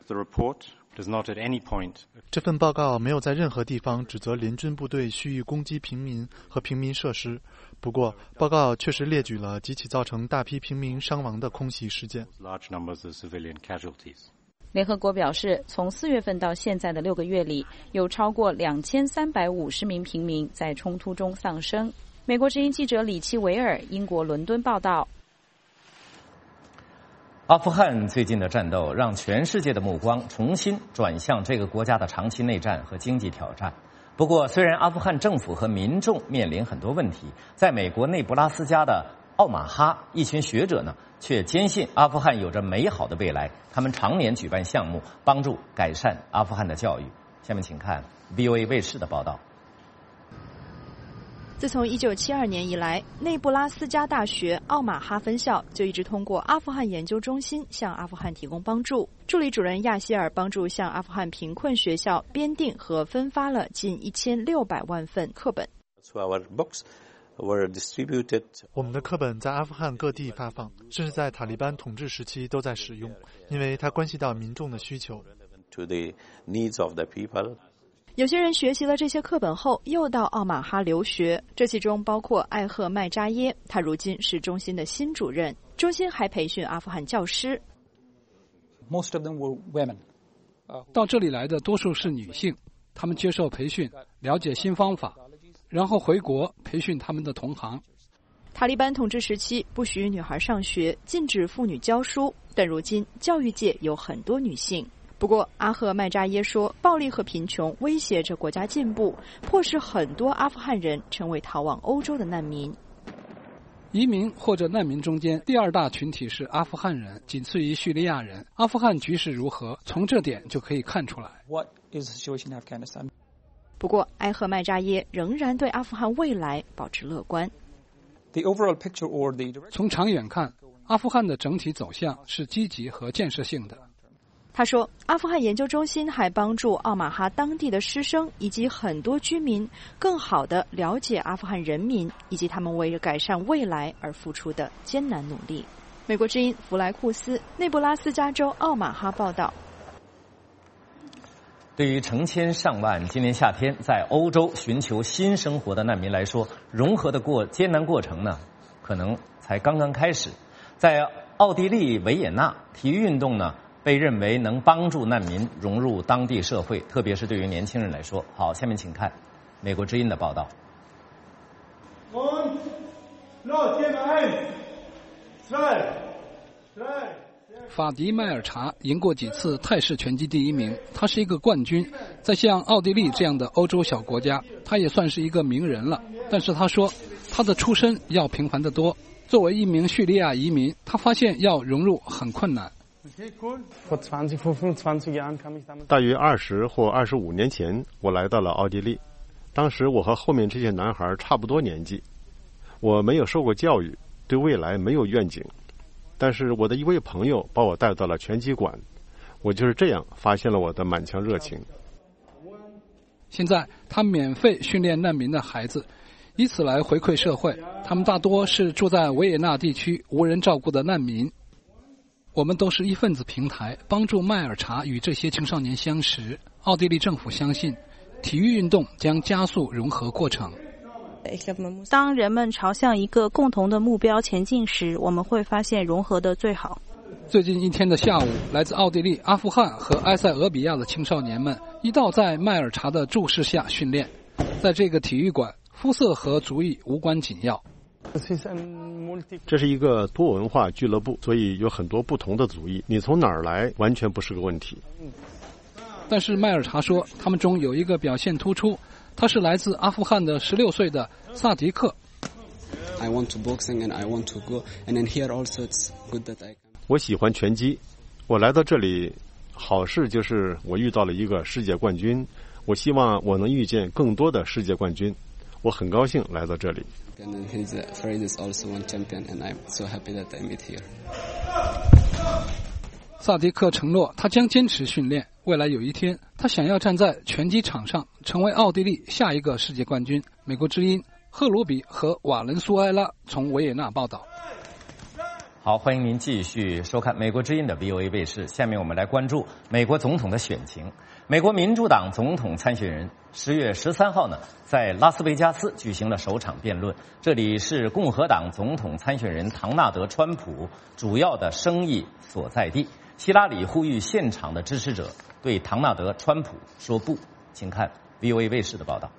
这份报告没有在任何地方指责联军部队蓄意攻击平民和平民设施，不过报告确实列举了几起造成大批平民伤亡的空袭事件。 联合国表示，从四月份到现在的六个月里，有超过两千三百五十名平民在冲突中丧生。美国之音记者李奇维尔，英国伦敦报道。 阿富汗最近的战斗让全世界的目光重新转向这个国家的长期内战和经济挑战。不过，虽然阿富汗政府和民众面临很多问题，在美国内布拉斯加的奥马哈，一群学者呢却坚信阿富汗有着美好的未来，他们常年举办项目，帮助改善阿富汗的教育。下面请看 V O A 卫视的报道。 自从一九七二年以来，内布拉斯加大学奥马哈分校就一直通过阿富汗研究中心向阿富汗提供帮助。助理主任亚希尔帮助向阿富汗贫困学校编订和分发了近一千六百万份课本。 我们的课本在阿富汗各地发放，甚至在塔利班统治时期都在使用，因为它关系到民众的需求。 有些人学习了这些课本后又到奥马哈留学，这其中包括艾赫迈扎耶，他如今是中心的新主任。中心还培训阿富汗教师。 Most of them were women. 到这里来的多数是女性，她们接受培训，了解新方法，然后回国培训他们的同行。 塔利班统治时期不许女孩上学，禁止妇女教书，但如今教育界有很多女性。不过阿赫迈扎耶说，暴力和贫穷威胁着国家进步，迫使很多阿富汗人成为逃往欧洲的难民。 移民或者难民中间第二大群体是阿富汗人，仅次于叙利亚人。阿富汗局势如何，从这点就可以看出来。 不过埃赫迈扎耶仍然对阿富汗未来保持乐观。 从长远看，阿富汗的整体走向是积极和建设性的。 他说，阿富汗研究中心还帮助奥马哈当地的师生以及很多居民更好地了解阿富汗人民以及他们为了改善未来而付出的艰难努力。美国之音弗莱库斯，内布拉斯加州奥马哈报道。 对于成千上万今年夏天在欧洲寻求新生活的难民来说，融合的过艰难过程呢，可能才刚刚开始。在奥地利维也纳，体育运动呢被认为能帮助难民融入当地社会，特别是对于年轻人来说。好，下面请看美国之音的报道。 法迪迈尔查赢过几次泰式拳击第一名，他是一个冠军。在像奥地利这样的欧洲小国家，他也算是一个名人了。但是他说，他的出身要平凡得多。作为一名叙利亚移民，他发现要融入很困难。 大约二十或二十五年前，我来到了奥地利。当时我和后面这些男孩差不多年纪，我没有受过教育，对未来没有愿景。但是我的一位朋友把我带到了拳击馆，我就是这样发现了我的满腔热情。 现在他免费训练难民的孩子，以此来回馈社会。他们大多是住在维也纳地区无人照顾的难民。我们都是一份子平台，帮助迈尔查与这些青少年相识。奥地利政府相信，体育运动将加速融合过程。 当人们朝向一个共同的目标前进时，我们会发现融合的最好。 最近一天的下午，来自奥地利、阿富汗和埃塞俄比亚的青少年们一道在迈尔查的注视下训练。在这个体育馆，肤色和族裔无关紧要。 这是一个多文化俱乐部，所以有很多不同的族裔，你从哪儿来完全不是个问题。 但是迈尔查说，他们中有一个表现突出，他是来自阿富汗的十六岁的萨迪克。 我喜欢拳击，我来到这里，好事就是我遇到了一个世界冠军，我希望我能遇见更多的世界冠军，我很高兴来到这里。 萨迪克承诺，他将坚持训练。未来有一天，他想要站在拳击场上，成为奥地利下一个世界冠军。美国之音赫鲁比和瓦伦苏埃拉从维也纳报道。 好，欢迎您继续收看美国之音的 V O A 卫视。下面我们来关注美国总统的选情。美国民主党总统参选人十月十三号呢，在拉斯维加斯举行了首场辩论。这里是共和党总统参选人唐纳德·川普主要的生意所在地。希拉里呼吁现场的支持者对唐纳德·川普说不。请看 V O A 卫视的报道。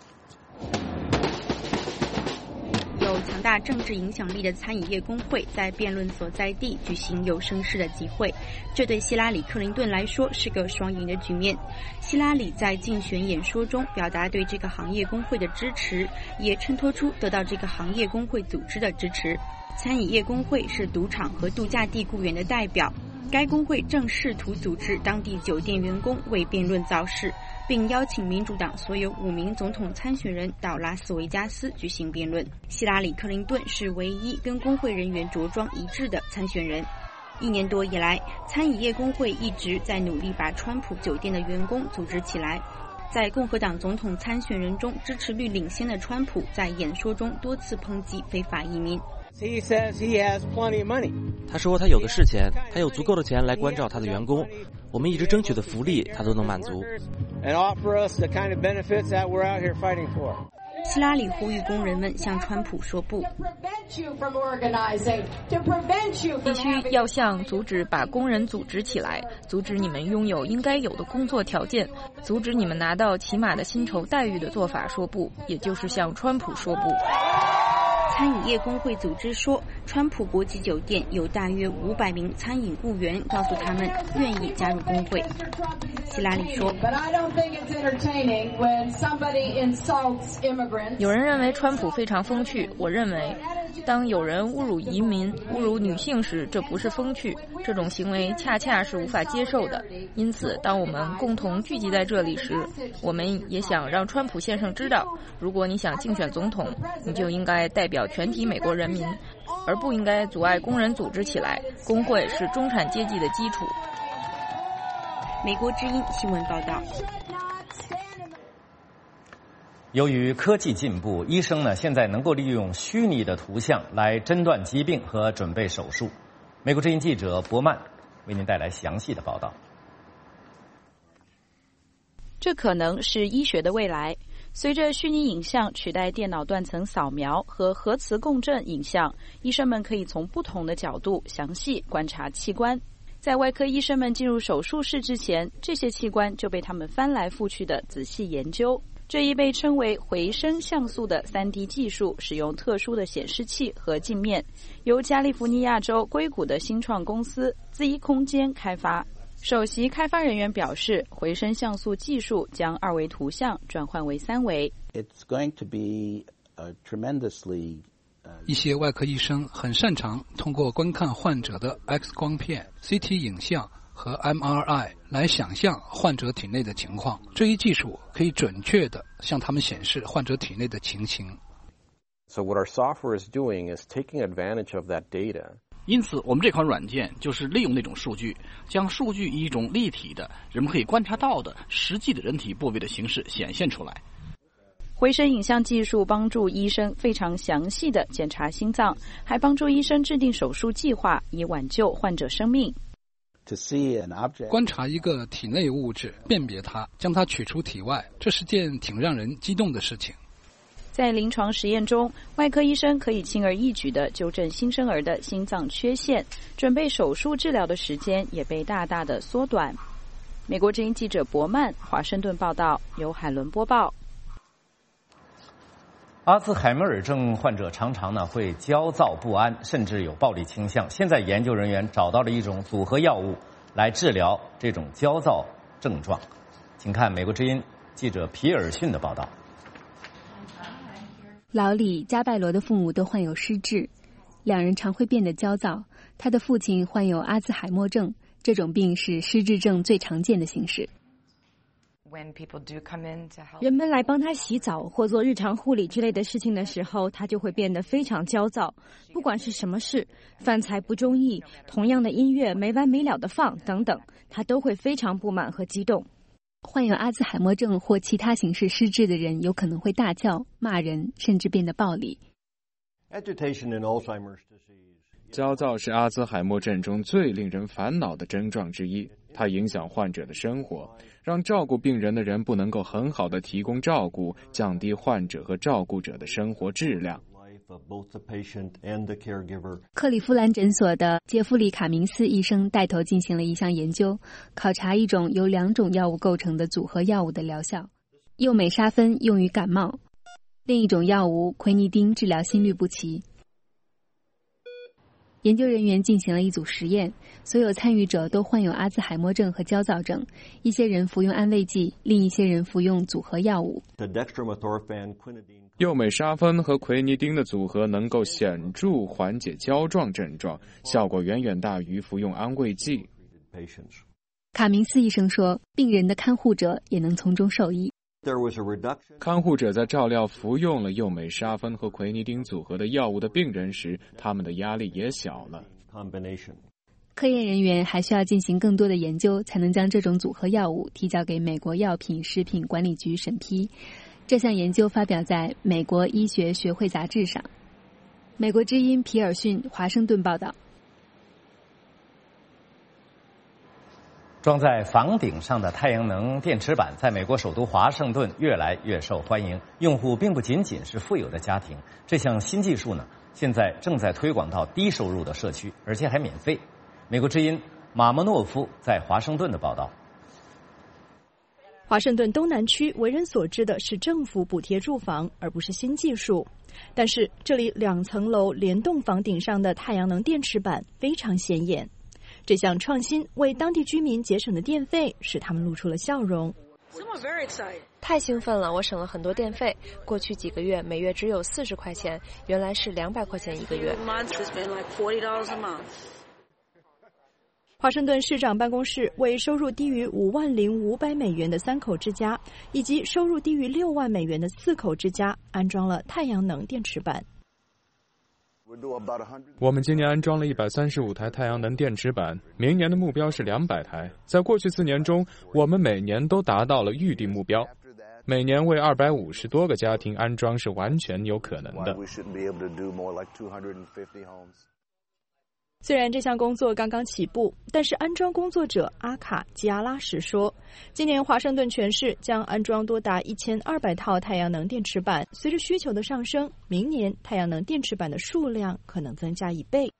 有强大政治影响力的餐饮业工会在辩论所在地举行有声势的集会，这对希拉里·克林顿来说是个双赢的局面。希拉里在竞选演说中表达对这个行业工会的支持，也衬托出得到这个行业工会组织的支持。 餐饮业工会是赌场和度假地雇员的代表，该工会正试图组织当地酒店员工为辩论造势，并邀请民主党所有五名总统参选人到拉斯维加斯举行辩论。希拉里·克林顿是唯一跟工会人员着装一致的参选人。一年多以来，餐饮业工会一直在努力把川普酒店的员工组织起来。在共和党总统参选人中支持率领先的川普在演说中多次抨击非法移民。 他说他有的是钱，他有足够的钱来关照他的员工，我们一直争取的福利他都能满足。 希拉里呼吁工人们向川普说不， 必须要向阻止把工人组织起来，阻止你们拥有应该有的工作条件，阻止你们拿到起码的薪酬待遇的做法说不，也就是向川普说不。 餐饮业工会组织说，川普国际酒店有大约五百名餐饮雇员告诉他们愿意加入工会。希拉里说， 有人认为川普非常风趣，我认为当有人侮辱移民、侮辱女性时，这不是风趣，这种行为恰恰是无法接受的。因此，当我们共同聚集在这里时，我们也想让川普先生知道，如果你想竞选总统，你就应该代表全体美国人民，而不应该阻碍工人组织起来。工会是中产阶级的基础。 美国之音新闻报道。 由于科技进步，医生呢现在能够利用虚拟的图像来诊断疾病和准备手术。美国之音记者伯曼为您带来详细的报道。 这可能是医学的未来。随着虚拟影像取代电脑断层扫描和核磁共振影像，医生们可以从不同的角度详细观察器官。在外科医生们进入手术室之前，这些器官就被他们翻来覆去的仔细研究。这一被称为回声像素的 三 D 技术，使用特殊的显示器和镜面，由加利福尼亚州硅谷的新创公司 Z 空间开发。首席开发人员表示，回声像素技术将二维图像转换为三维。 It's going to be a tremendously 一些外科医生很擅长通过观看患者的 X 光片、C T 影像和 M R I 来想象患者体内的情况。这一技术可以准确地向他们显示患者体内的情形。 So what our software is doing is taking advantage of that data. 因此，我们这款软件就是利用那种数据，将数据以一种立体的、人们可以观察到的实际的人体部位的形式显现出来。 回声影像技术帮助医生非常详细地检查心脏，还帮助医生制定手术计划，以挽救患者生命。 观察一个体内物质，辨别它，将它取出体外，这是件挺让人激动的事情。 在临床实验中，外科医生可以轻而易举地纠正新生儿的心脏缺陷，准备手术治疗的时间也被大大的缩短。美国之音记者伯曼华盛顿报道，由海伦播报。 阿兹海默尔症患者常常呢会焦躁不安，甚至有暴力倾向。现在研究人员找到了一种组合药物来治疗这种焦躁症状。请看美国之音记者皮尔逊的报道。 老李、加拜罗的父母都患有失智，两人常会变得焦躁。他的父亲患有阿兹海默症，这种病是失智症最常见的形式。 人们来帮他洗澡或做日常护理之类的事情的时候，他就会变得非常焦躁。不管是什么事，饭菜不中意，同样的音乐没完没了的放等等，他都会非常不满和激动。 患有阿兹海默症或其他形式失智的人有可能会大叫、骂人，甚至变得暴力。 焦躁是阿兹海默症中最令人烦恼的症状之一，它影响患者的生活，让照顾病人的人不能够很好地提供照顾，降低患者和照顾者的生活质量。 克利夫兰诊所的杰弗里·卡明斯医生带头进行了一项研究，考察一种由两种药物构成的组合药物的疗效。右美沙芬用于感冒，另一种药物奎尼丁治疗心律不齐。 研究人员进行了一组实验，所有参与者都患有阿兹海默症和焦躁症，一些人服用安慰剂，另一些人服用组合药物。 右美沙芬和奎尼丁的组合能够显著缓解焦状症状，效果远远大于服用安慰剂。 卡明斯医生说，病人的看护者也能从中受益。 看护者在照料服用了右美沙芬和奎尼丁组合的药物的病人时，他们的压力也小了。 科研人员还需要进行更多的研究，才能将这种组合药物提交给美国药品食品管理局审批。这项研究发表在美国医学学会杂志上。美国之音皮尔逊华盛顿报道。 装在房顶上的太阳能电池板在美国首都华盛顿越来越受欢迎，用户并不仅仅是富有的家庭。这项新技术呢，现在正在推广到低收入的社区，而且还免费。美国之音马莫诺夫在华盛顿的报道。 华盛顿东南区为人所知的是政府补贴住房，而不是新技术。但是这里两层楼联动房顶上的太阳能电池板非常显眼。这项创新为当地居民节省的电费使他们露出了笑容。 太兴奋了，我省了很多电费。过去几个月每月只有四十块钱，原来是两百块钱一个月。 华盛顿市长办公室为收入低于五万零五百美元的三口之家以及收入低于六万美元的四口之家安装了太阳能电池板。 我们今年安装了一百三十五台太阳能电池板，明年的目标是两百台。在过去四年中，我们每年都达到了预定目标。每年为二百五十多个家庭安装是完全有可能的。 虽然这项工作刚刚起步，但是安装工作者阿卡基阿拉什说，今年华盛顿全市将安装多达一千二百套太阳能电池板。随着需求的上升，明年太阳能电池板的数量可能增加一倍。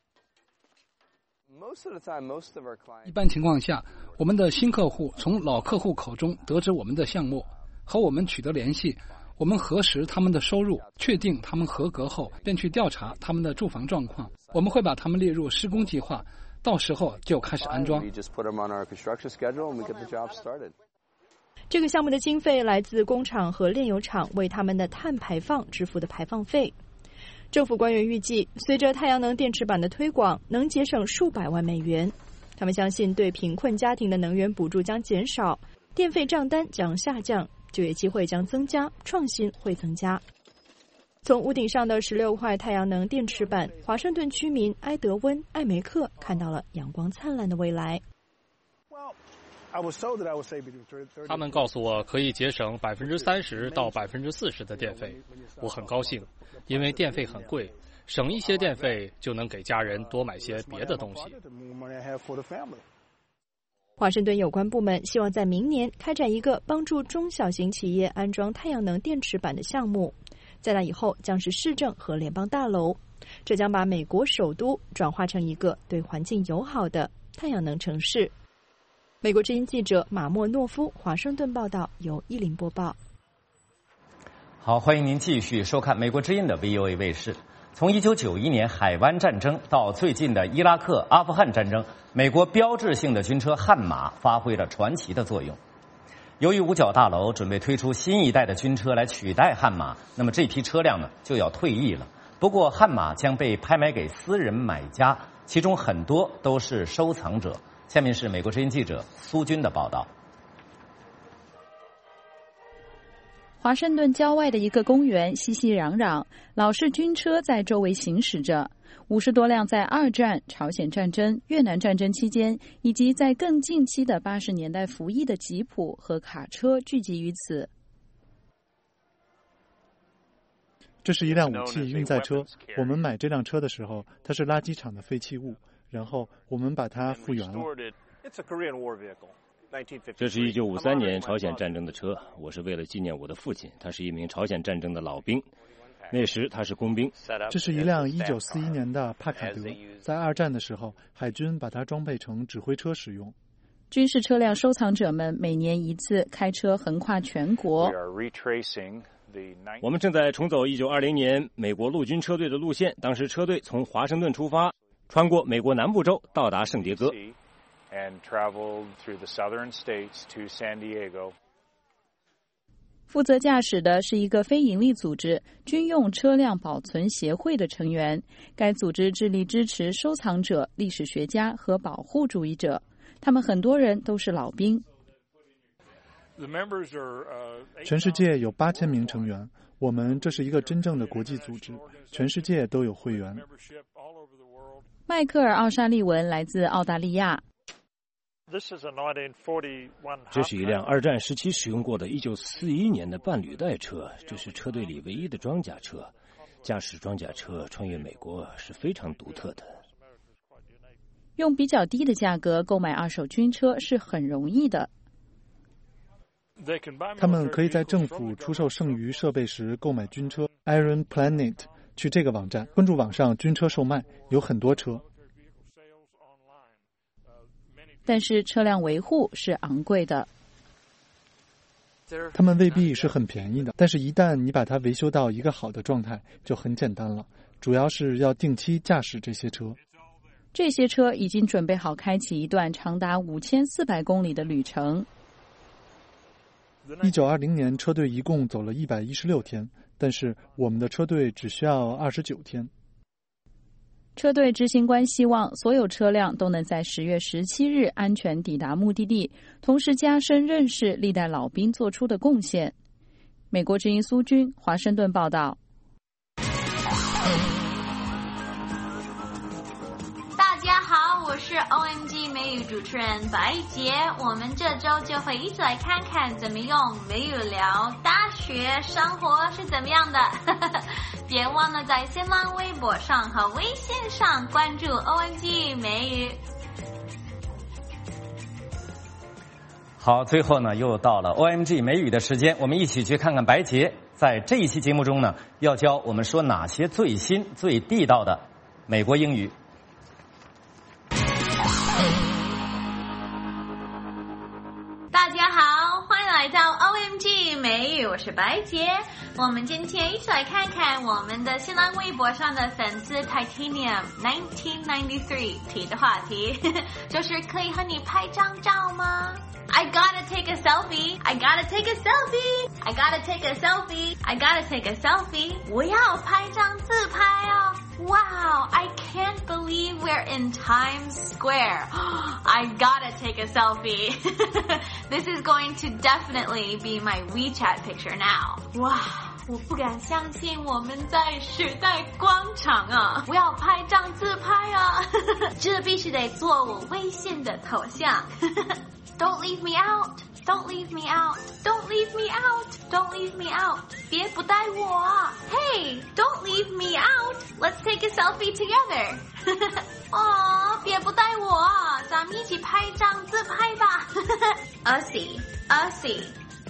一般情况下，我们的新客户从老客户口中得知我们的项目，和我们取得联系。我们核实他们的收入，确定他们合格后，便去调查他们的住房状况。我们会把他们列入施工计划，到时候就开始安装。 这个项目的经费来自工厂和炼油厂为他们的碳排放支付的排放费。政府官员预计，随着太阳能电池板的推广，能节省数百万美元。他们相信，对贫困家庭的能源补助将减少，电费账单将下降，就业机会将增加，创新会增加。从屋顶上的十六块太阳能电池板，华盛顿居民埃德温·艾梅克看到了阳光灿烂的未来。 他们告诉我可以节省百分之三十到百分之四十的电费，我很高兴，因为电费很贵，省一些电费就能给家人多买些别的东西。 华盛顿有关部门希望在明年开展一个帮助中小型企业安装太阳能电池板的项目，在那以后将是市政和联邦大楼，这将把美国首都转化成一个对环境友好的太阳能城市。美国之音记者马莫诺夫华盛顿报道，由依林播报。 好，欢迎您继续收看美国之音的 V O A 卫视。从一九九一年海湾战争到最近的伊拉克、阿富汗战争，美国标志性的军车悍马发挥了传奇的作用。由于五角大楼准备推出新一代的军车来取代悍马，那么这批车辆呢就要退役了。不过悍马将被拍卖给私人买家，其中很多都是收藏者。下面是美国之音记者苏军的报道。 华盛顿郊外的一个公园熙熙攘攘，老式军车在周围行驶着。五十多辆在二战、朝鲜战争、越南战争期间，以及在更近期的八十年代服役的吉普和卡车聚集于此。 这是一辆武器运载车，我们买这辆车的时候，它是垃圾场的废弃物，然后我们把它复原了。 这是一九五三年朝鲜战争的车，我是为了纪念我的父亲，他是一名朝鲜战争的老兵，那时他是工兵。 这是一辆一九四一年的帕卡德，在二战的时候，海军把它装备成指挥车使用。 军事车辆收藏者们每年一次开车横跨全国。 我们正在重走一九二零年美国陆军车队的路线，当时车队从华盛顿出发， 穿过美国南部州到达圣迭戈。 负责驾驶的是一个非营利组织军用车辆保存协会的成员。该组织致力支持收藏者、历史学家和保护主义者，他们很多人都是老兵。 全世界有八千名成员，我们这是一个真正的国际组织，全世界都有会员。 迈克尔·奥沙利文来自澳大利亚。 这是一辆二战时期使用过的一九四一年的半履带车，这是车队里唯一的装甲车。驾驶装甲车穿越美国是非常独特的。 用比较低的价格购买二手军车是很容易的。 他们可以在政府出售剩余设备时购买军车。Iron Planet 去这个网站，关注网上军车售卖，有很多车。 但是车辆维护是昂贵的。 他们未必是很便宜的，但是一旦你把它维修到一个好的状态，就很简单了。主要是要定期驾驶这些车。 这些车已经准备好开启一段长达五千四百公里的旅程。 一九二零年，车队一共走了一百一十六天，但是我们的车队只需要二十九天。 车队执行官希望所有车辆都能在十月十七日安全抵达目的地，同时加深认识历代老兵做出的贡献。美国之音苏军华盛顿报道。 大家好，我是 O M G 美语主持人白洁，我们这周就会一起来看看怎么用美语聊大学生活是怎么样的。别忘了在新浪微博上和微信上关注 O M G 美语。 好，最后呢又到了 O M G 美语的时间，我们一起去看看白洁在这一期节目中呢要教我们说哪些最新最地道的美国英语。 大家好，欢迎来到 O M G 美语，我是白洁。我们今天一起来看看我们的新浪微博上的粉丝 Titanium 一九九三提的话题，就是可以和你拍张照吗？ I gotta take a selfie. I gotta take a selfie. I gotta take a selfie. I gotta take a selfie. 我要拍张自拍哦。Wow, I can't believe we're in Times Square. I gotta take a selfie. This is going to definitely be my WeChat picture now. Wow, 我不敢相信我们在时代广场啊！我要拍张自拍啊！这必须得做我微信的头像。Don't leave me out. Don't leave me out. Don't leave me out. Don't leave me out. 别不带我啊 Hey, don't leave me out. Let's take a selfie together. 哦，别不带我啊，咱们一起拍张自拍吧。Ussy, ussy,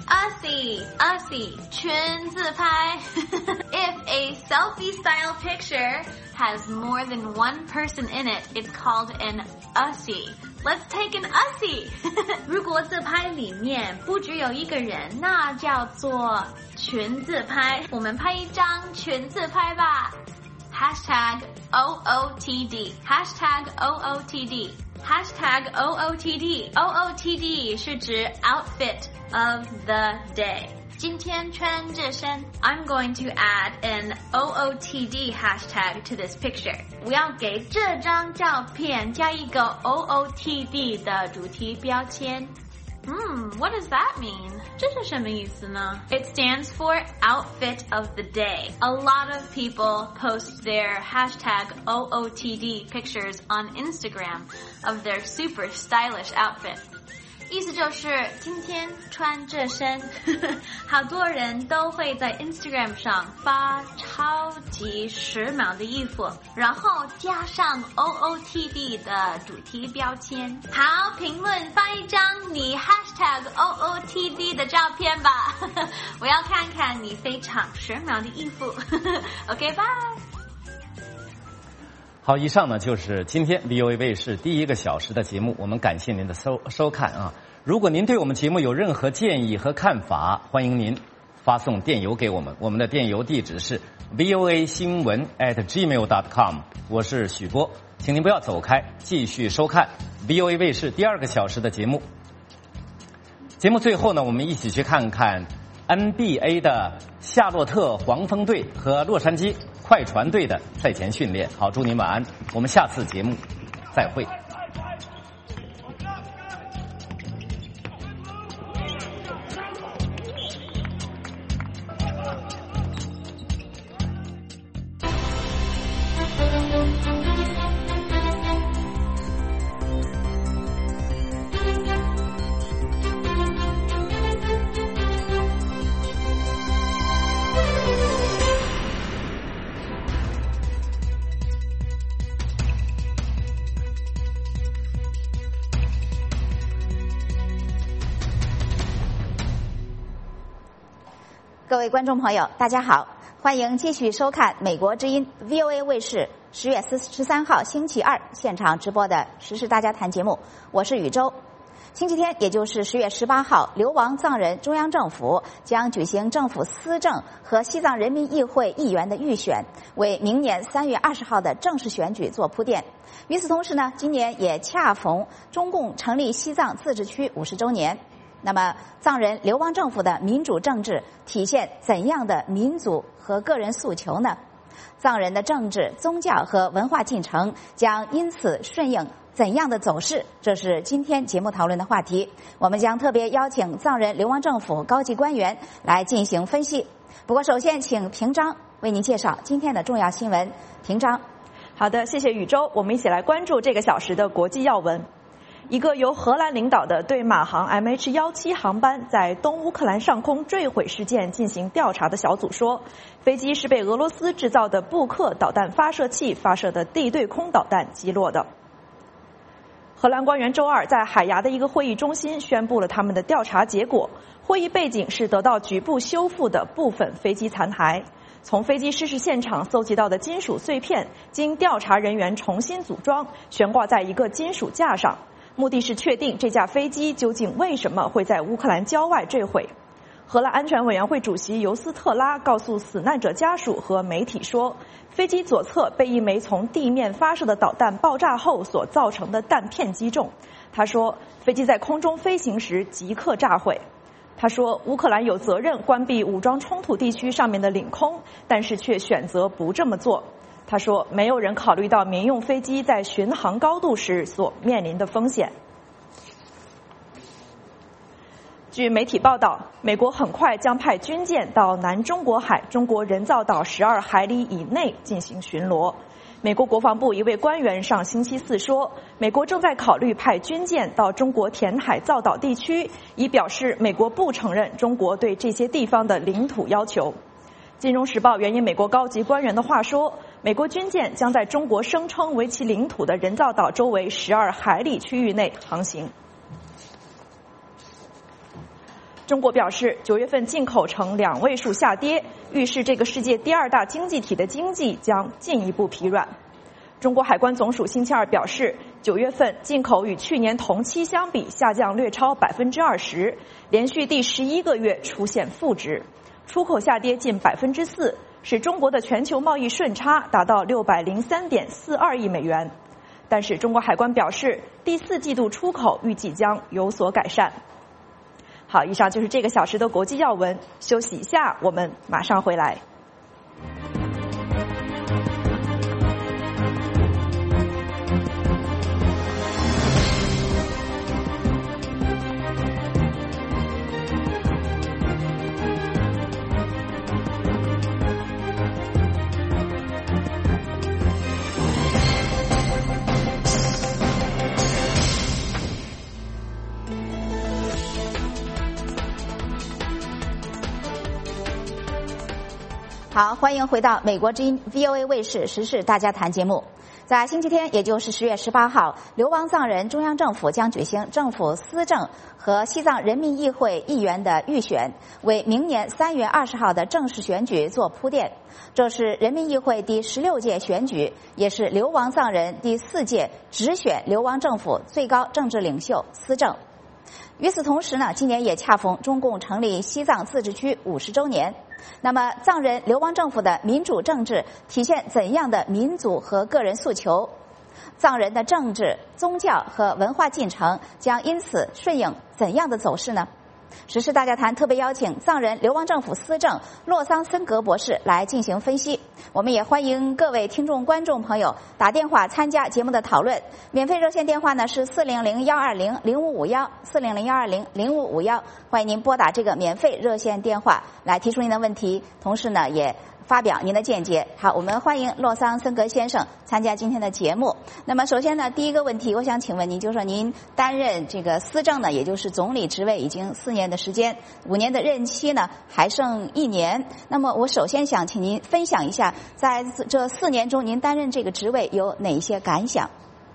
ussy, ussy, 全自拍。If a selfie-style picture has more than one person in it, it's called an ussy.Let's take an ussy. 如果自拍里面不只有一个人，那叫做全自拍。我们拍一张全自拍吧。Hashtag O O T D. Hashtag O O T D. Hashtag O O T D. O O T D 是指 outfit of the day。今天穿这身 I'm going to add an O O T D hashtag to this picture. 我要给这张照片加一个 O O T D 的主题标签。Hmm, what does that mean? 这是什么意思呢？ It stands for outfit of the day. A lot of people post their hashtag O O T D pictures on Instagram of their super stylish outfit.意思就是今天穿这身，好多人都会在 Instagram 上发超级时髦的衣服，然后加上 O O T D 的主题标签。好，评论发一张你 hashtag O O T D 的照片吧，我要看看你非常时髦的衣服。OK, bye。 好，以上呢就是今天 V O A 卫视第一个小时的节目，我们感谢您的收收看啊！如果您对我们节目有任何建议和看法，欢迎您发送电邮给我们，我们的电邮地址是 V O A 新闻 at gmail dot com。我是许波， 请您不要走开，继续收看 V O A 卫视第二个小时的节目。节目最后呢，我们一起去看看 N B A 的夏洛特黄蜂队和洛杉矶快船队的赛前训练。好，祝您晚安，我们下次节目再会。 各位观众朋友，大家好，欢迎继续收看美国之音 V O A 卫视十月十三号星期二现场直播的时事大家谈节目，我是宇宙。星期天，也就是十月十八号，流亡藏人中央政府将举行政府司政和西藏人民议会议员的预选，为明年三月二十号的正式选举做铺垫。与此同时呢，今年也恰逢中共成立西藏自治区五十周年。那么，藏人流亡政府的民主政治体现怎样的民族和个人诉求呢？藏人的政治、宗教和文化进程将因此顺应怎样的走势？这是今天节目讨论的话题。我们将特别邀请藏人流亡政府高级官员来进行分析。不过，首先请平章为您介绍今天的重要新闻。平章， 好的，谢谢宇宙。我们一起来关注这个小时的国际要闻。一个由荷兰领导的对马航 M H 十七 航班在东乌克兰上空坠毁事件进行调查的小组说，飞机是被俄罗斯制造的布克导弹发射器发射的地对空导弹击落的。荷兰官员周二在海牙的一个会议中心宣布了他们的调查结果，会议背景是得到局部修复的部分飞机残骸。从飞机失事现场搜集到的金属碎片，经调查人员重新组装，悬挂在一个金属架上。目的是确定这架飞机究竟为什么会在乌克兰郊外坠毁。荷兰安全委员会主席尤斯特拉告诉死难者家属和媒体说，飞机左侧被一枚从地面发射的导弹爆炸后所造成的弹片击中。他说，飞机在空中飞行时即刻炸毁。他说，乌克兰有责任关闭武装冲突地区上面的领空，但是却选择不这么做。他说，没有人考虑到民用飞机在巡航高度时所面临的风险。据媒体报道，美国很快将派军舰到南中国海中国人造岛十二海里以内进行巡逻。美国国防部一位官员上星期四说，美国正在考虑派军舰到中国填海造岛地区，以表示美国不承认中国对这些地方的领土要求。金融时报援引美国高级官员的话说，美国军舰将在中国声称为其领土的人造岛周围十二海里区域内航行。中国表示，九月份进口呈两位数下跌，预示这个世界第二大经济体的经济将进一步疲软。中国海关总署星期二表示，九月份进口与去年同期相比下降略超百分之二十，连续第十一个月出现负值。出口下跌近百分之四，使中国的全球贸易顺差达到六百零三点四二亿美元。但是中国海关表示，第四季度出口预计将有所改善。好，以上就是这个小时的国际要闻。休息一下，我们马上回来。 好，欢迎回到美国之音 V O A 卫视时事大家谈节目。在星期天，也就是十月十八号，流亡藏人中央政府将举行政府司政和西藏人民议会议员的预选，为明年三月二十号的正式选举做铺垫。这是人民议会第十六届选举，也是流亡藏人第四届直选流亡政府最高政治领袖司政。与此同时呢，今年也恰逢中共成立西藏自治区五十周年。那么，藏人流亡政府的民主政治体现怎样的民族和个人诉求？ 藏人的政治、宗教和文化进程将因此顺应怎样的走势呢？时事大家谈特别邀请藏人流亡政府司政洛桑森格博士来进行分析。我们也欢迎各位听众观众朋友打电话参加节目的讨论。免费热线电话呢是四零零幺二零零五五幺四零零幺二零零五五幺，欢迎您拨打这个免费热线电话来提出您的问题，同时呢也发表您的见解。好，我们欢迎洛桑森格先生参加今天的节目。那么首先呢，第一个问题，我想请问您，就是说您担任这个司政呢，也就是总理职位已经四年的时间，五年的任期呢还剩一年。那么我首先想请您分享一下，在这四年中您担任这个职位有哪一些感想？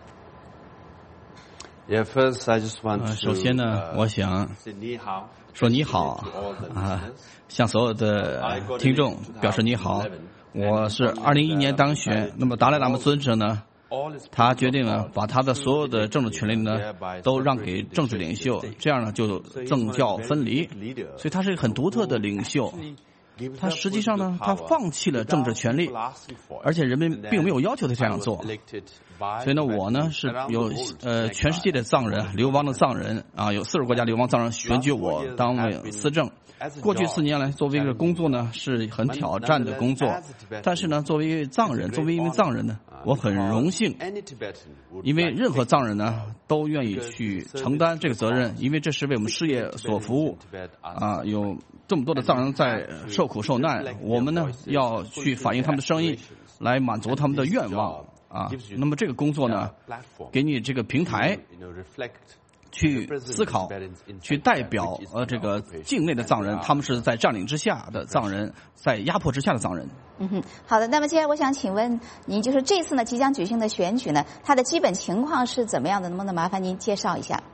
Yeah, first I just want to, 呃、首先呢，我想说你好啊，向所有的听众表示你好。我是二零一一年当选，那么达赖喇嘛尊者呢，他决定呢把他的所有的政治权利呢都让给政治领袖，这样呢就政教分离，所以他是一个很独特的领袖。他实际上呢，他放弃了政治权利，而且人们并没有要求他这样做。所以呢，我呢是有呃全世界的藏人，流亡的藏人啊，有四十个国家流亡藏人选举我当为司政。过去四年来，作为一个工作呢是很挑战的工作，但是呢，作为一位藏人，作为一名藏人呢，我很荣幸，因为任何藏人呢都愿意去承担这个责任，因为这是为我们事业所服务啊，有这么多的藏人在受苦受难，我们呢要去反映他们的声音，来满足他们的愿望啊。那么这个工作呢，给你这个平台，去思考，去代表呃这个境内的藏人，他们是在占领之下的藏人，在压迫之下的藏人。 嗯哼，好的。那么接下来我想请问您，就是这次呢即将举行的选举呢，它的基本情况是怎么样的？能不能麻烦您介绍一下？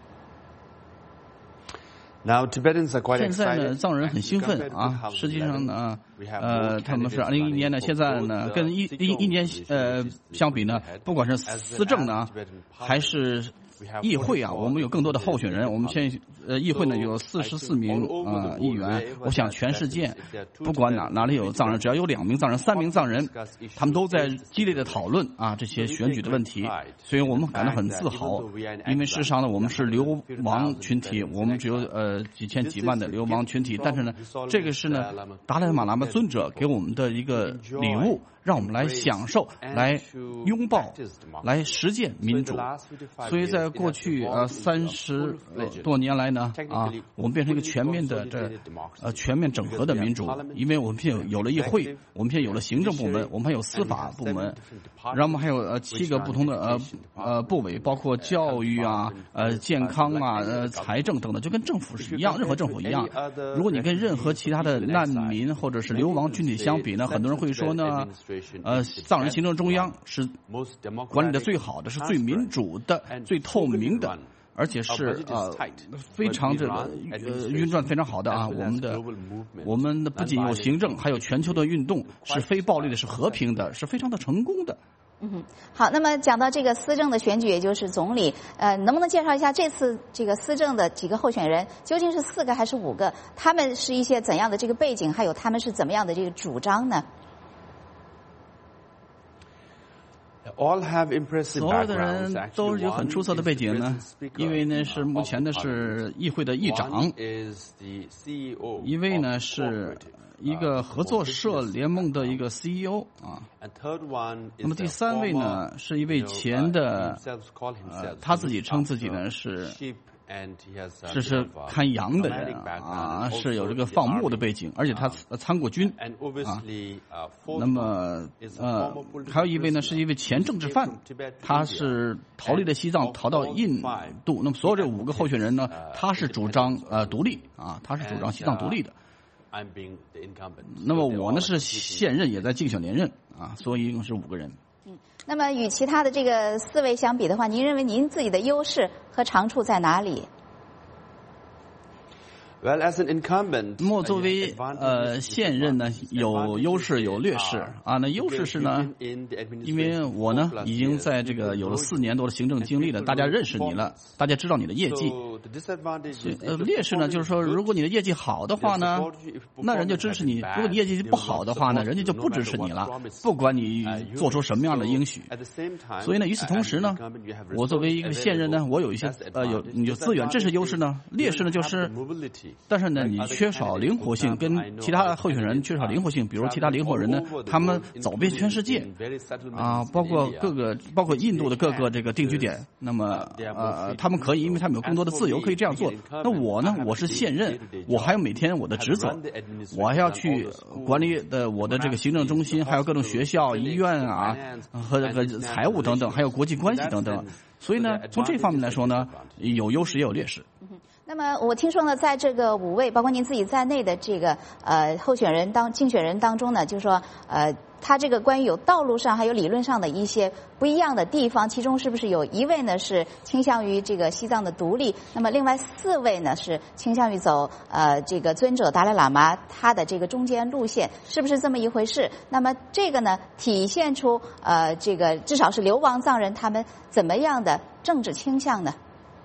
Now, Tibetans are quite excited. 现在呢，藏人很兴奋啊！实际上呢，呃，他们是二零一一年呢，现在呢，跟一一一年呃相比呢，不管是司政呢，还是议会啊，我们有更多的候选人。我们现在呃议会呢有四十四名啊、呃、议员。我想全世界不管哪哪里有藏人，只要有两名藏人、三名藏人，他们都在激烈的讨论啊这些选举的问题。所以我们感到很自豪，因为事实上呢，我们是流亡群体，我们只有呃几千几万的流亡群体，但是呢，这个是呢达赖喇嘛尊者给我们的一个礼物。 让我们来享受，来拥抱，来实践民主。所以在过去呃三十多年来呢，啊，我们变成一个全面的这呃全面整合的民主，因为我们现在有了议会，我们现在有了行政部门，我们还有司法部门，然后我们还有呃七个不同的呃呃部委，包括教育啊、呃健康啊、呃财政等等，就跟政府是一样，任何政府一样。如果你跟任何其他的难民或者是流亡群体相比呢，很多人会说呢。 呃，藏人行政中央是管理的最好的，是最民主的、最透明的，而且是呃非常这个呃运转非常好的啊。我们的我们的不仅有行政，还有全球的运动，是非暴力的，是和平的，是非常的成功的。 嗯哼，好。那么讲到这个司政的选举，也就是总理，呃，能不能介绍一下这次这个司政的几个候选人究竟是四个还是五个？他们是一些怎样的这个背景，还有他们是怎么样的这个主张呢？ All have impressive 所有的人都有很出色的背景呢，因为呢是目前的是议会的议长，一位呢是一个合作社联盟的一个 C E O 啊，那么第三位呢是一位前的，呃，他自己称自己呢是。 这是看羊的人啊，是有这个放牧的背景，而且他参过军啊。那么呃，还有一位呢，是一位前政治犯，他是逃离了西藏，逃到印度。那么所有这五个候选人呢，他是主张呃独立啊，他是主张西藏独立的。那么我呢是现任，也在竞选连任啊，所以一共是五个人。 那么与其他的这个四位相比的话，您认为您自己的优势和长处在哪里？ Well, as an incumbent, 那么作为呃现任呢，有优势有劣势啊。那优势是呢，因为我呢已经在这个有了四年多的行政经历了，大家认识你了，大家知道你的业绩。呃，劣势呢就是说，如果你的业绩好的话呢，那人就支持你；如果你业绩不好的话呢，人家就不支持你了，不管你做出什么样的应许。所以呢，与此同时呢，我作为一个现任呢，我有一些呃有有资源，这是优势呢。劣势呢就是。但是呢，你缺少灵活性，跟其他候选人缺少灵活性。比如其他灵活人呢，他们走遍全世界，啊，包括各个，包括印度的各个这个定居点。那么，呃，他们可以，因为他们有更多的自由，可以这样做。那我呢，我是现任，我还有每天我的职责，我还要去管理的我的这个行政中心，还有各种学校、医院啊，和这个财务等等，还有国际关系等等。所以呢，从这方面来说呢，有优势也有劣势。 那么我听说呢，在这个五位包括您自己在内的这个呃候选人当竞选人当中呢，就是说呃他这个关于有道路上还有理论上的一些不一样的地方，其中是不是有一位呢是倾向于这个西藏的独立？那么另外四位呢是倾向于走呃这个尊者达赖喇嘛他的这个中间路线，是不是这么一回事？那么这个呢体现出呃这个至少是流亡藏人他们怎么样的政治倾向呢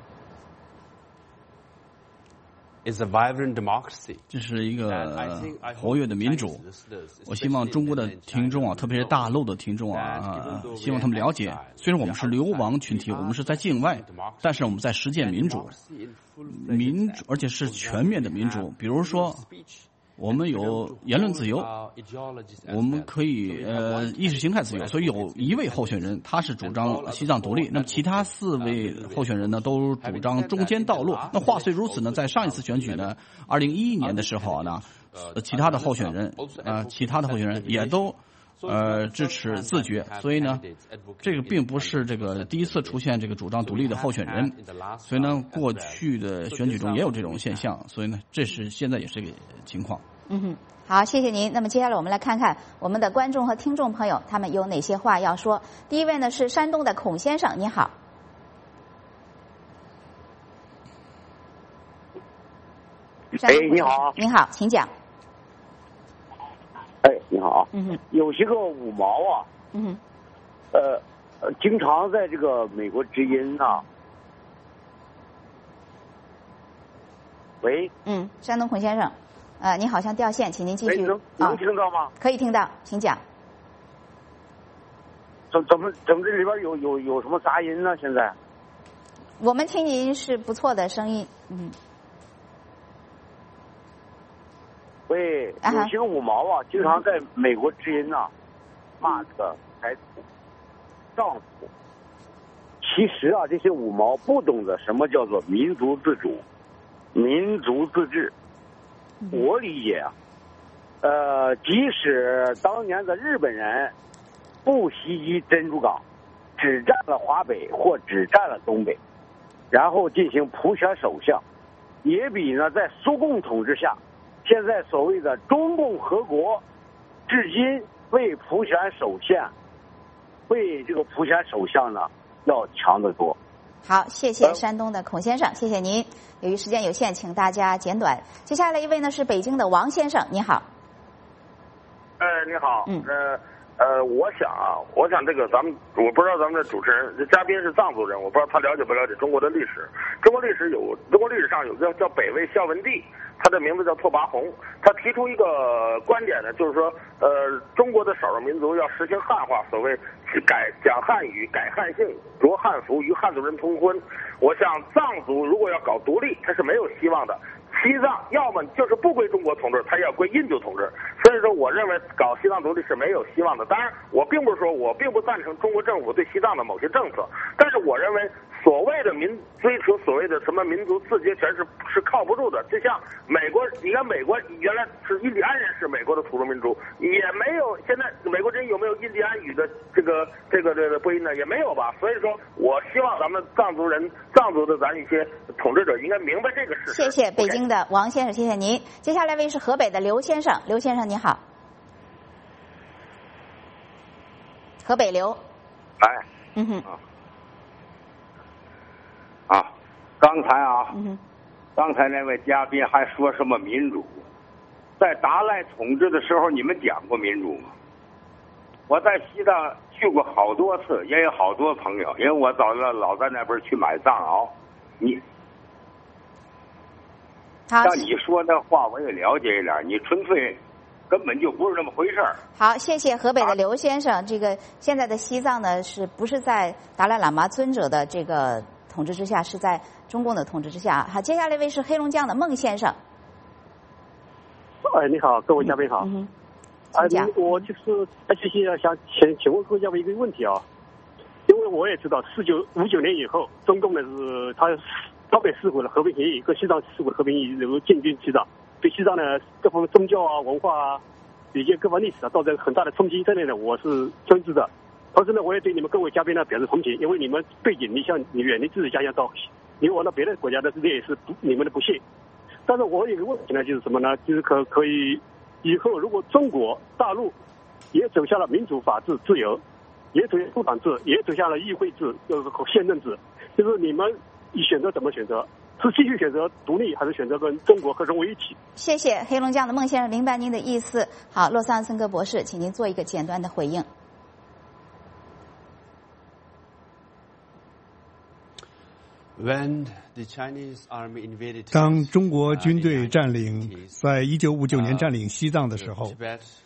？Is a vibrant democracy. 这是一个活跃的民主。我希望中国的听众啊，特别是大陆的听众啊，希望他们了解，虽然我们是流亡群体，我们是在境外，但是我们在实践民主，民主而且是全面的民主。比如说，我们有言论自由，我们可以呃意识形态自由，所以有一位候选人他是主张西藏独立，那么其他四位候选人呢都主张中间道路。那话虽如此呢，在上一次选举呢，二零一一年的时候呢，呃，其他的候选人啊、呃，其他的候选人也都呃支持自决，所以呢，这个并不是这个第一次出现这个主张独立的候选人，所以呢，过去的选举中也有这种现象，所以呢，这是现在也是这个情况。 嗯哼，好，谢谢您。那么接下来我们来看看我们的观众和听众朋友他们有哪些话要说。第一位呢是山东的孔先生，你好。 哎，你好。 你好，请讲。 哎，你好。 嗯哼。 有些个五毛啊。 嗯哼。 呃，呃，经常在这个美国之音呐、啊。喂。 嗯，山东孔先生。呃，你好像掉线，请您继续。 能能听到吗、啊？ 可以听到，请讲。 怎怎么怎么这里边有有有什么杂音呢？现在？ 我们听您是不错的声音，嗯。 喂，有些个五毛啊，经常在美国之音呐、啊、骂这个财主、丈夫。其实啊，这些五毛不懂得什么叫做民族自主、民族自治。我理解啊，呃，即使当年的日本人不袭击珍珠港，只占了华北或只占了东北，然后进行普选首相，也比呢在苏共统治下，现在所谓的中共和国，至今为普选首相，为这个普选首相呢要强得多。 好，谢谢山东的孔先生，谢谢您。由于时间有限，请大家简短。接下来一位呢是北京的王先生，你好。 哎，你好。 嗯。 呃呃，我想啊，我想这个咱们，我不知道咱们的主持人嘉宾是藏族人，我不知道他了解不了解中国的历史。中国历史有，中国历史上有个叫北魏孝文帝，他的名字叫拓跋宏，他提出一个观点呢，就是说，呃，中国的少数民族要实行汉化，所谓改讲汉语、改汉姓、着汉服，与汉族人通婚。我想藏族如果要搞独立，他是没有希望的。西藏要么就是不归中国统治，他要归印度统治。所以说，我认为搞西藏独立是没有希望的。当然，我并不是说我并不赞成中国政府对西藏的某些政策，但是我认为所谓的民追求所谓的什么民族自决权是是靠不住的。就像美国，你看美国原来是印第安人是美国的土著民族，也没有现在美国人有没有印第安语的这个这个这个播音呢？也没有吧。所以说我希望咱们藏族人、藏族的咱一些统治者应该明白这个事实。 谢谢北京的王先生，谢谢您。接下来一位是河北的刘先生，刘先生你好。河北刘。 哎。 嗯哼。 啊。啊，刚才啊， 嗯哼， 刚才那位嘉宾还说什么民主？在达赖统治的时候，你们讲过民主吗？我在西藏去过好多次，也有好多朋友，因为我早老老在那边去买藏獒。你，像你说那话，我也了解一点，你纯粹根本就不是那么回事儿。 好，谢谢河北的刘先生。这个现在的西藏呢，是不是在达赖喇嘛尊者的这个统治之下，是在中共的统治之下？好，接下来一位是黑龙江的孟先生。 哎，你好，各位嘉宾好。 嗯啊，我就是谢谢想请请问各位嘉宾一个问题啊，因为我也知道四九五九年以后，中共呢是他当面撕毁了和平协议，跟西藏撕毁了和平协议，然后进军西藏，对西藏呢各方面宗教啊、文化啊、以及各方历史啊，造成很大的冲击。这里呢，我是尊知的。同时呢，我也对你们各位嘉宾呢表示同情，因为你们背井离乡，你远离自己家乡到流亡到别的国家的，这也是不你们的不幸。但是我有个问题呢，就是什么呢？就是可可以以后如果中国大陆也走向了民主、法治、自由，也走向共党制，也走向了议会制，就是宪政制，就是你们选择怎么选择？是继续选择独立，还是选择跟中国和融为一体？ 谢谢黑龙江的孟先生，明白您的意思。好，洛桑森格博士，请您做一个简单的回应。 当中国军队占领，在一九五九年占领西藏的时候，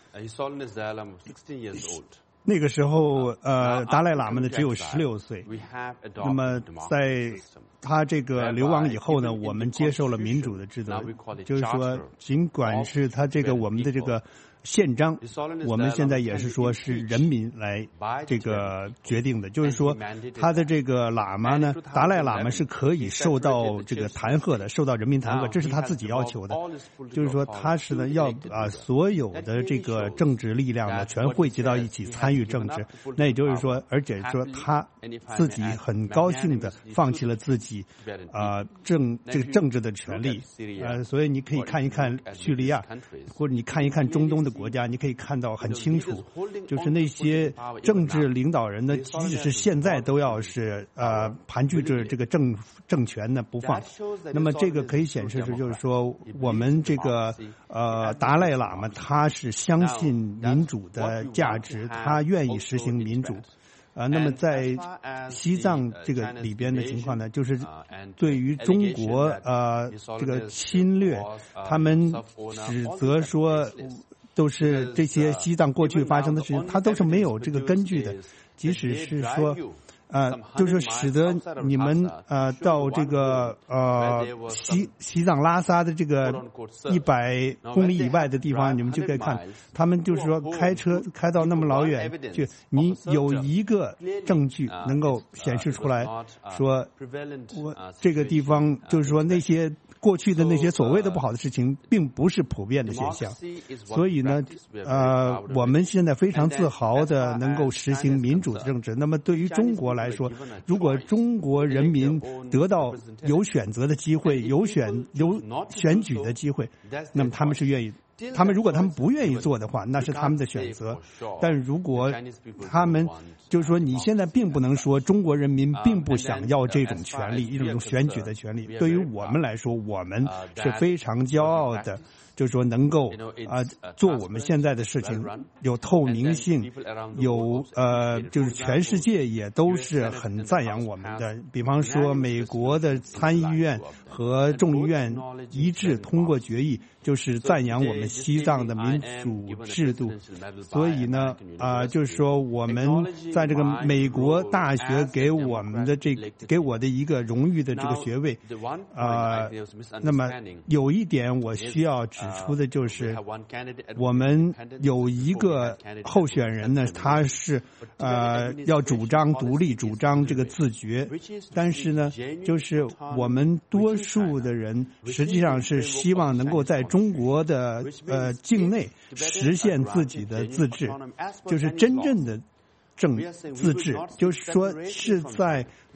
那个时候，呃，达赖喇嘛呢只有十六岁。那么，在他这个流亡以后呢，我们接受了民主的制度，就是说，尽管是他这个我们的这个宪章，我们现在也是说是人民来这个决定的，就是说他的这个喇嘛呢，达赖喇嘛是可以受到这个弹劾的，受到人民弹劾，这是他自己要求的，就是说他是呢要啊所有的这个政治力量呢全汇集到一起参与政治，那也就是说，而且说他自己很高兴的放弃了自己啊、呃、政这个政治的权利，呃，所以你可以看一看叙利亚，或者你看一看中东的国家，你可以看到很清楚，就是那些政治领导人呢，即使是现在都要是呃盘踞着这个政政权呢不放。那么这个可以显示是，就是说我们这个呃达赖喇嘛他是相信民主的价值，他愿意实行民主。啊、呃，那么在西藏这个里边的情况呢，就是对于中国呃这个侵略，他们指责说都是这些西藏过去发生的事情，它都是没有这个根据的，即使是说。呃，就是使得你们呃到这个呃西西藏拉萨的这个一百公里以外的地方，你们就可以看，他们就是说开车开到那么老远去，你有一个证据能够显示出来，说我这个地方就是说那些过去的那些所谓的不好的事情，并不是普遍的现象，所以呢，呃，我们现在非常自豪的能够实行民主的政治。那么对于中国来说，如果中国人民得到有选择的机会，有选有选举的机会，那么他们是愿意。他们如果他们不愿意做的话，那是他们的选择。但如果他们就是说，你现在并不能说中国人民并不想要这种权利，一种选举的权利。对于我们来说，我们是非常骄傲的。就是说能够啊、呃、做我们现在的事情，有透明性，有呃就是全世界也都是很赞扬我们的。比方说美国的参议院和众议院一致通过决议，就是赞扬我们西藏的民主制度。所以呢啊、呃、就是说我们在这个美国大学给我们的这个给我的一个荣誉的这个学位啊、呃，那么有一点我需要指出的就是，我们有一个候选人呢，他是呃要主张独立，主张这个自觉，但是呢，就是我们多数的人实际上是希望能够在中国的呃境内实现自己的自治，就是真正的政自治，就是说是在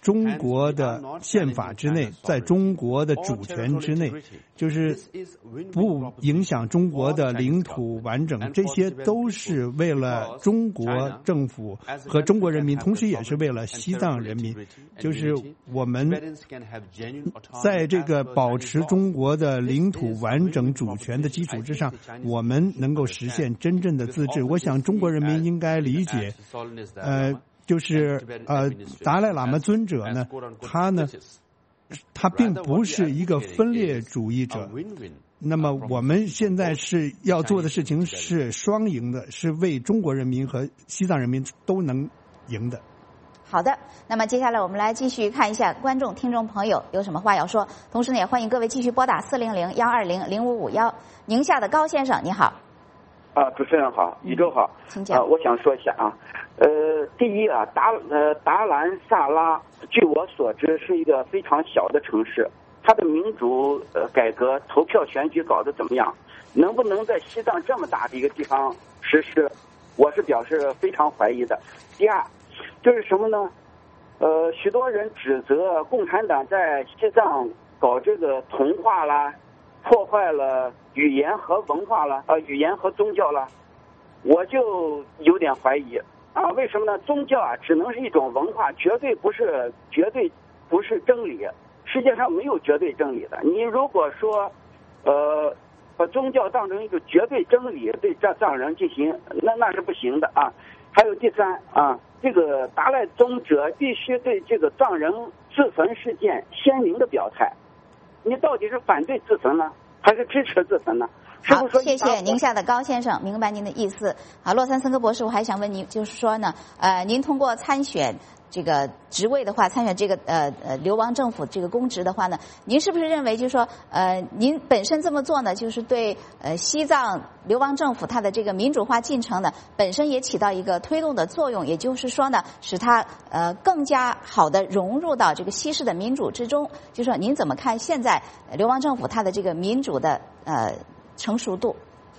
中国的宪法之内，在中国的主权之内，就是不影响中国的领土完整，这些都是为了中国政府和中国人民，同时也是为了西藏人民。就是我们在这个保持中国的领土完整主权的基础之上，我们能够实现真正的自治。我想中国人民应该理解，呃，就是呃，达赖喇嘛尊者呢，他呢，他并不是一个分裂主义者。那么我们现在是要做的事情是双赢的，是为中国人民和西藏人民都能赢的。 好的，那么接下来我们来继续看一下观众、听众朋友有什么话要说，同时呢，也欢迎各位继续拨打四零零幺二零零五五幺。宁夏的高先生，你好。 啊，主持人好，宇宙好， 请讲。 啊，我想说一下啊，呃，第一啊，达呃达兰萨拉，据我所知是一个非常小的城市，它的民主呃改革投票选举搞得怎么样？能不能在西藏这么大的一个地方实施？我是表示非常怀疑的。第二，就是什么呢？呃，许多人指责共产党在西藏搞这个同化啦，破坏了语言和文化了，呃，语言和宗教了，我就有点怀疑啊。为什么呢？宗教啊，只能是一种文化，绝对不是绝对不是真理。世界上没有绝对真理的。你如果说，呃，把宗教当成一个绝对真理对藏藏人进行，那那是不行的啊。还有第三啊，这个达赖宗者必须对这个藏人自焚事件鲜明的表态。你到底是反对自焚呢，还是支持自焚呢？ 好，谢谢宁夏的高先生，明白您的意思。啊，洛杉森科博士，我还想问您，就是说呢，呃，您通过参选这个职位的话，参选这个呃呃流亡政府这个公职的话呢，您是不是认为就是说，呃，您本身这么做呢，就是对呃西藏流亡政府它的这个民主化进程呢，本身也起到一个推动的作用，也就是说呢，使它呃更加好的融入到这个西式的民主之中。就是说，您怎么看现在流亡政府它的这个民主的呃成熟度？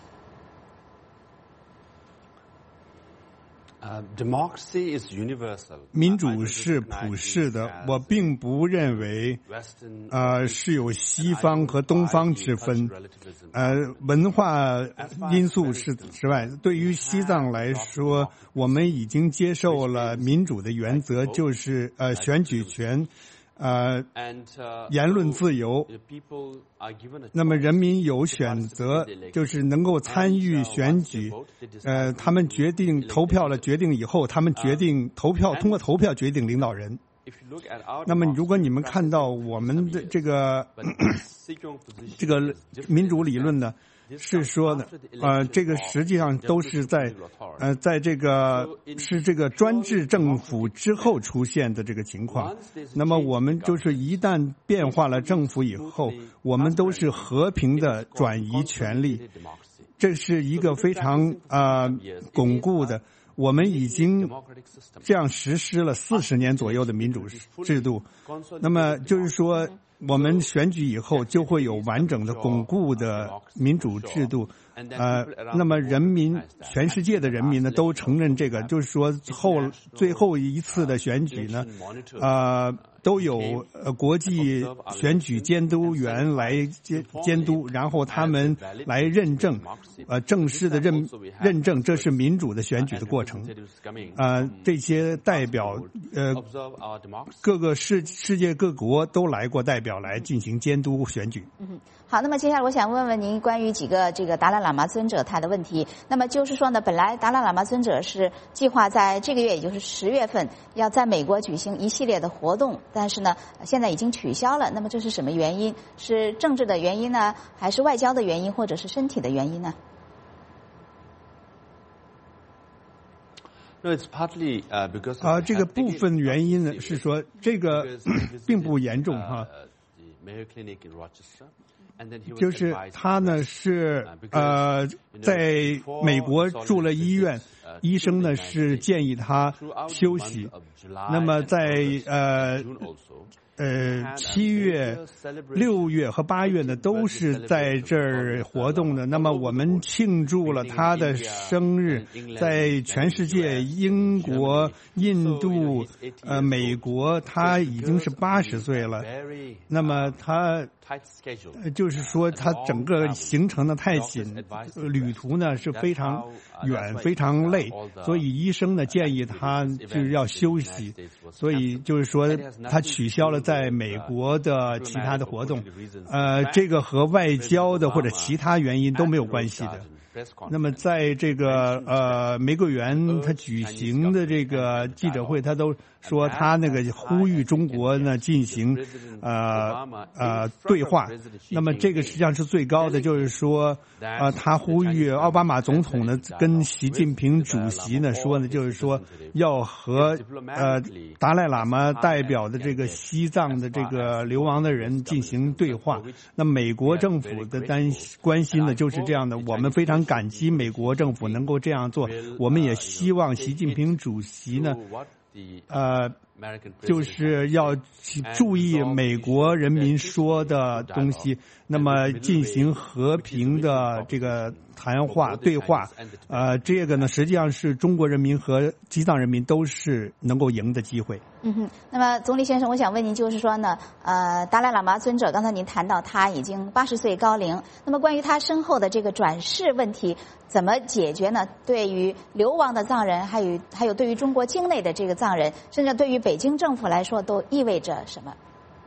民主是普世的，我并不认为，呃，是有西方和东方之分，呃，文化因素是之外。对于西藏来说，我们已经接受了民主的原则，就是呃选举权。呃，言论自由，那么人民有选择，就是能够参与选举。呃，他们决定投票了，决定以后，他们决定投票，通过投票决定领导人。那么，如果你们看到我们的这个这个民主理论呢？是说呢，呃，这个实际上都是在，呃，在这个是这个专制政府之后出现的这个情况。那么我们就是一旦变化了政府以后，我们都是和平的转移权力，这是一个非常呃巩固的。我们已经这样实施了四十年左右的民主制度，那么就是说。我们选举以后就会有完整的巩固的民主制度，呃，那么人民，全世界的人民呢都承认这个，就是说后最后一次的选举呢，呃，都有呃国际选举监督员来监监督，然后他们来认证，呃，正式的认认证这是民主的选举的过程，呃，这些代表呃各个世世界各国都来过代表来进行监督选举。 嗯，好，那么接下来我想问问您关于几个这个达赖喇嘛尊者他的问题。那么就是说呢，本来达赖喇嘛尊者是计划在这个月，也就是十月份，要在美国举行一系列的活动，但是呢，现在已经取消了。那么这是什么原因？是政治的原因呢，还是外交的原因，或者是身体的原因呢？ 啊，这个部分原因呢是说这个并不严重哈。就是他呢是呃在美国住了医院，医生呢是建议他休息。那么在呃呃七月、六月和八月呢都是在这儿活动的。那么我们庆祝了他的生日，在全世界，英国、印度、呃美国，他已经是八十岁了。那么他就是说他整个行程呢太紧，旅途呢是非常远、非常累，所以医生呢建议他就是要休息，所以就是说他取消了在美国的其他的活动，呃，这个和外交的或者其他原因都没有关系的。那么在这个呃玫瑰园他举行的这个记者会，他都说他那个呼吁中国呢进行呃呃对话。那么这个实际上是最高的，就是说呃他呼吁奥巴马总统呢跟习近平主席呢说呢，就是说要和呃达赖喇嘛代表的这个西藏的这个流亡的人进行对话。那美国政府的担关心呢就是这样的，我们非常感激美国政府能够这样做，我们也希望习近平主席呢呃就是要注意美国人民说的东西，那么进行和平的这个谈话对话，呃，这个呢实际上是中国人民和西藏人民都是能够赢的机会。 嗯哼，那么总理先生，我想问您，就是说呢，呃，达赖喇嘛尊者，刚才您谈到他已经八十岁高龄，那么关于他身后的这个转世问题怎么解决呢？对于流亡的藏人，还有还有对于中国境内的这个藏人，甚至对于北京政府来说，都意味着什么？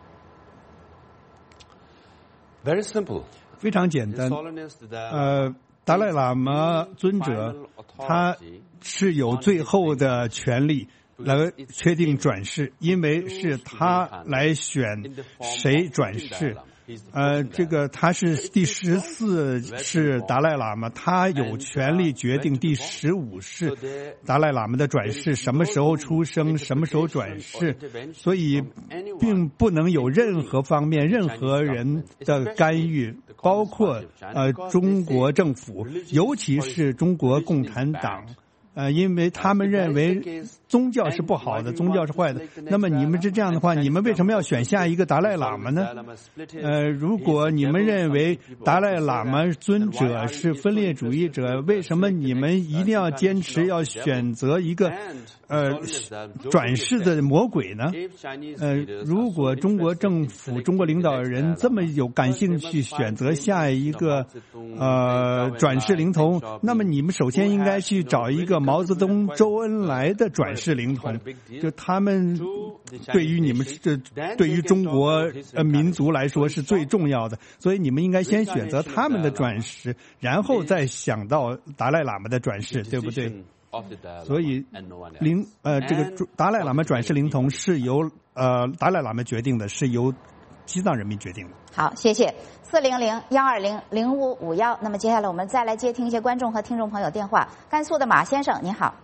Very simple， 非常简单。呃，达赖喇嘛尊者他是有最后的权利来确定转世，因为是他来选谁转世。呃，这个他是第十四世达赖喇嘛，他有权利决定第十五世达赖喇嘛的转世什么时候出生，什么时候转世，所以并不能有任何方面、任何人的干预，包括呃中国政府，尤其是中国共产党。呃，因为他们认为宗教是不好的，宗教是坏的。那么你们是这样的话，你们为什么要选下一个达赖喇嘛呢？呃，如果你们认为达赖喇嘛尊者是分裂主义者，为什么你们一定要坚持要选择一个呃转世的魔鬼呢？呃，如果中国政府、中国领导人这么有感兴趣选择下一个呃转世灵童，那么你们首先应该去找一个毛泽东、周恩来的转世灵童，就他们对于你们这对于中国呃民族来说是最重要的，所以你们应该先选择他们的转世，然后再想到达赖喇嘛的转世，对不对？所以灵呃这个达赖喇嘛转世灵童是由呃达赖喇嘛决定的，是由西藏人民决定的。 好，谢谢四零零幺二零零五五幺。那么接下来我们再来接听一些观众和听众朋友电话。甘肃的马先生，你好。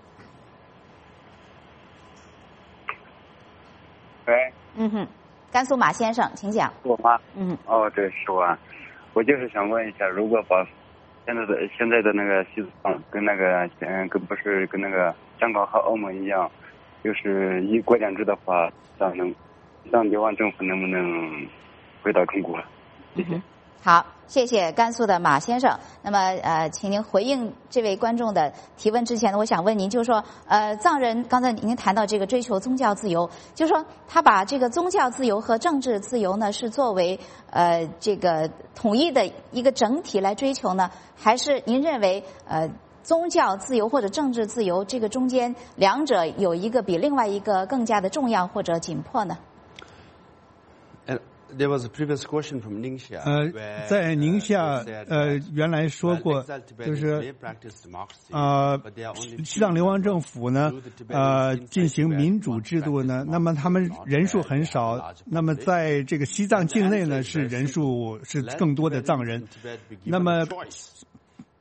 喂。 嗯哼，甘肃马先生，请讲。 我吗？ 嗯。 哦，对，是我。我就是想问一下，如果把现在的现在的那个西藏跟那个嗯跟不是跟那个香港和澳门一样，就是一国两制的话，咱能让流亡政府能不能回到中国？谢谢。 嗯、好，谢谢甘肃的马先生。那么呃，请您回应这位观众的提问之前呢，我想问您，就是说呃，藏人刚才您谈到这个追求宗教自由，就是说他把这个宗教自由和政治自由呢，是作为呃这个统一的一个整体来追求呢，还是您认为呃宗教自由或者政治自由这个中间两者有一个比另外一个更加的重要或者紧迫呢 ？There was a previous question from Ningxia. 呃，在宁夏，呃，原来说过，就是呃，西藏流亡政府呢，呃，进行民主制度呢，那么他们人数很少，那么在这个西藏境内呢，是人数是更多的藏人，那么。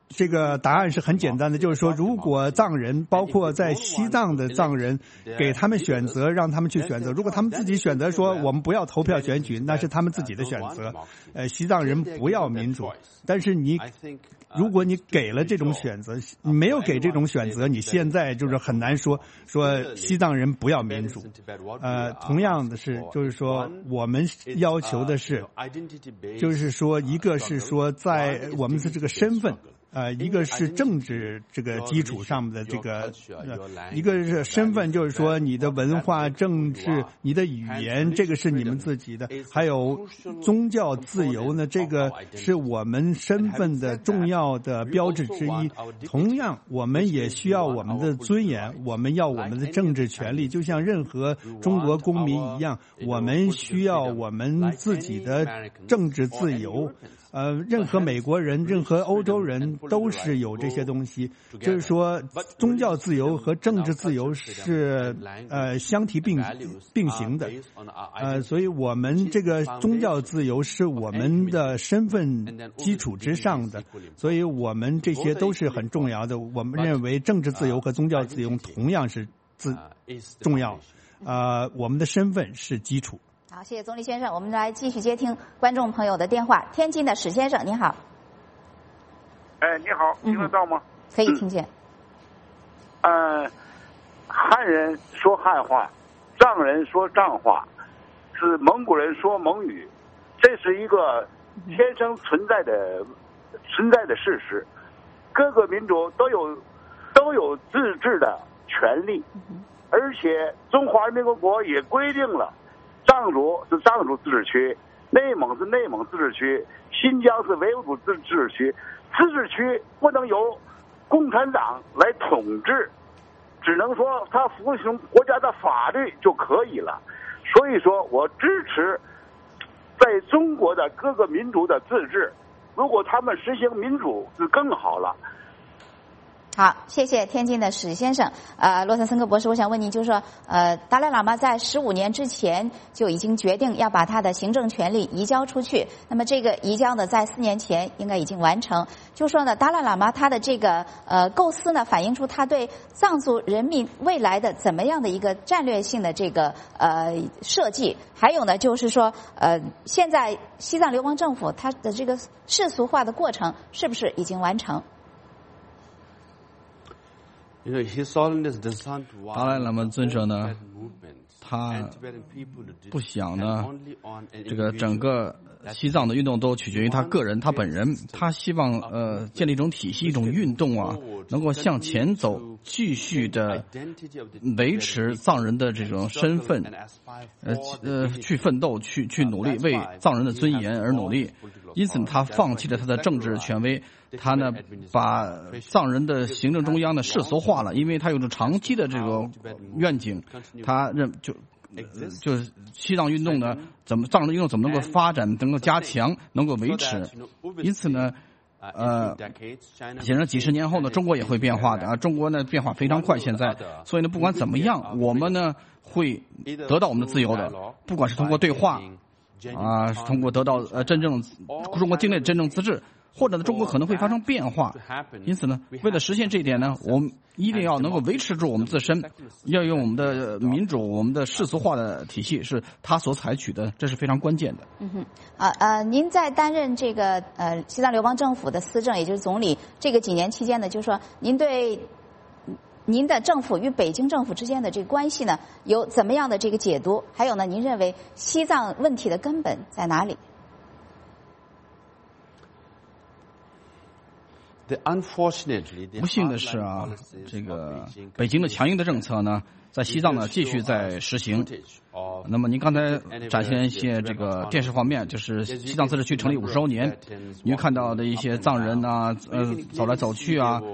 这个答案是很简单的，就是说，如果藏人，包括在西藏的藏人，给他们选择，让他们去选择。如果他们自己选择说我们不要投票选举，那是他们自己的选择。呃，西藏人不要民主，但是你，如果你给了这种选择，你没有给这种选择，你现在就是很难说说西藏人不要民主。呃，同样的是，就是说我们要求的是，就是说一个是说在我们的这个身份。呃，一个是政治这个基础上面的这个，呃，一个是身份，就是说你的文化、政治、你的语言，这个是你们自己的。还有宗教自由呢，这个是我们身份的重要的标志之一。同样，我们也需要我们的尊严，我们要我们的政治权利，就像任何中国公民一样，我们需要我们自己的政治自由。呃，任何美国人、任何欧洲人都是有这些东西，就是说，宗教自由和政治自由是呃相提并并行的，呃，所以我们这个宗教自由是我们的身份基础之上的，所以我们这些都是很重要的。我们认为政治自由和宗教自由同样是自重要，呃，我们的身份是基础。 好，谢谢宗立先生。我们来继续接听观众朋友的电话。天津的史先生，您好。 哎，你好，听得到吗？ 嗯、可以听见。 呃，汉人说汉话，藏人说藏话，是蒙古人说蒙语，这是一个天生存在的、嗯、存在的事实。各个民族都有都有自治的权利，嗯、而且中华人民共和国也规定了。藏族是藏族自治区，内蒙是内蒙自治区，新疆是维吾尔自治区。自治区不能由共产党来统治，只能说他服从国家的法律就可以了。所以说我支持在中国的各个民族的自治，如果他们实行民主是更好了。 好，谢谢天津的史先生。呃，洛特森克博士，我想问您，就是说，呃，达赖喇嘛在十五年之前就已经决定要把他的行政权力移交出去。那么这个移交呢，在四年前应该已经完成。就说呢，达赖喇嘛他的这个呃构思呢，反映出他对藏族人民未来的怎么样的一个战略性的这个呃设计。还有呢，就是说，呃，现在西藏流亡政府它的这个世俗化的过程是不是已经完成？ 达赖喇嘛尊者呢，他不想呢，这个整个西藏的运动都取决于他个人，他本人，他希望呃建立一种体系，一种运动啊，能够向前走，继续的维持藏人的这种身份，呃呃去奋斗，去去努力，为藏人的尊严而努力。因此，他放弃了他的政治权威。他呢，把藏人的行政中央呢世俗化了，因为他有着长期的这个愿景，他认就就是西藏运动呢，怎么藏人运动怎么能够发展，能够加强，能够维持？因此呢，呃，显然几十年后呢，中国也会变化的啊，中国呢变化非常快，现在，所以呢，不管怎么样，我们呢会得到我们的自由的，不管是通过对话啊，是通过得到呃真正中国境内真正自治。或者呢，中国可能会发生变化，因此呢，为了实现这一点呢，我们一定要能够维持住我们自身，要用我们的民主、我们的世俗化的体系是他所采取的，这是非常关键的。 嗯哼，啊呃，您在担任这个呃西藏流亡政府的司政，也就是总理这个几年期间呢，就是说您对您的政府与北京政府之间的这个关系呢，有怎么样的这个解读？还有呢，您认为西藏问题的根本在哪里？ 不幸的是啊，这个北京的强硬的政策呢，在西藏呢继续在实行。那么您刚才展现一些这个电视画面，就是西藏自治区成立五十周年，您看到的一些藏人啊，呃，走来走去啊，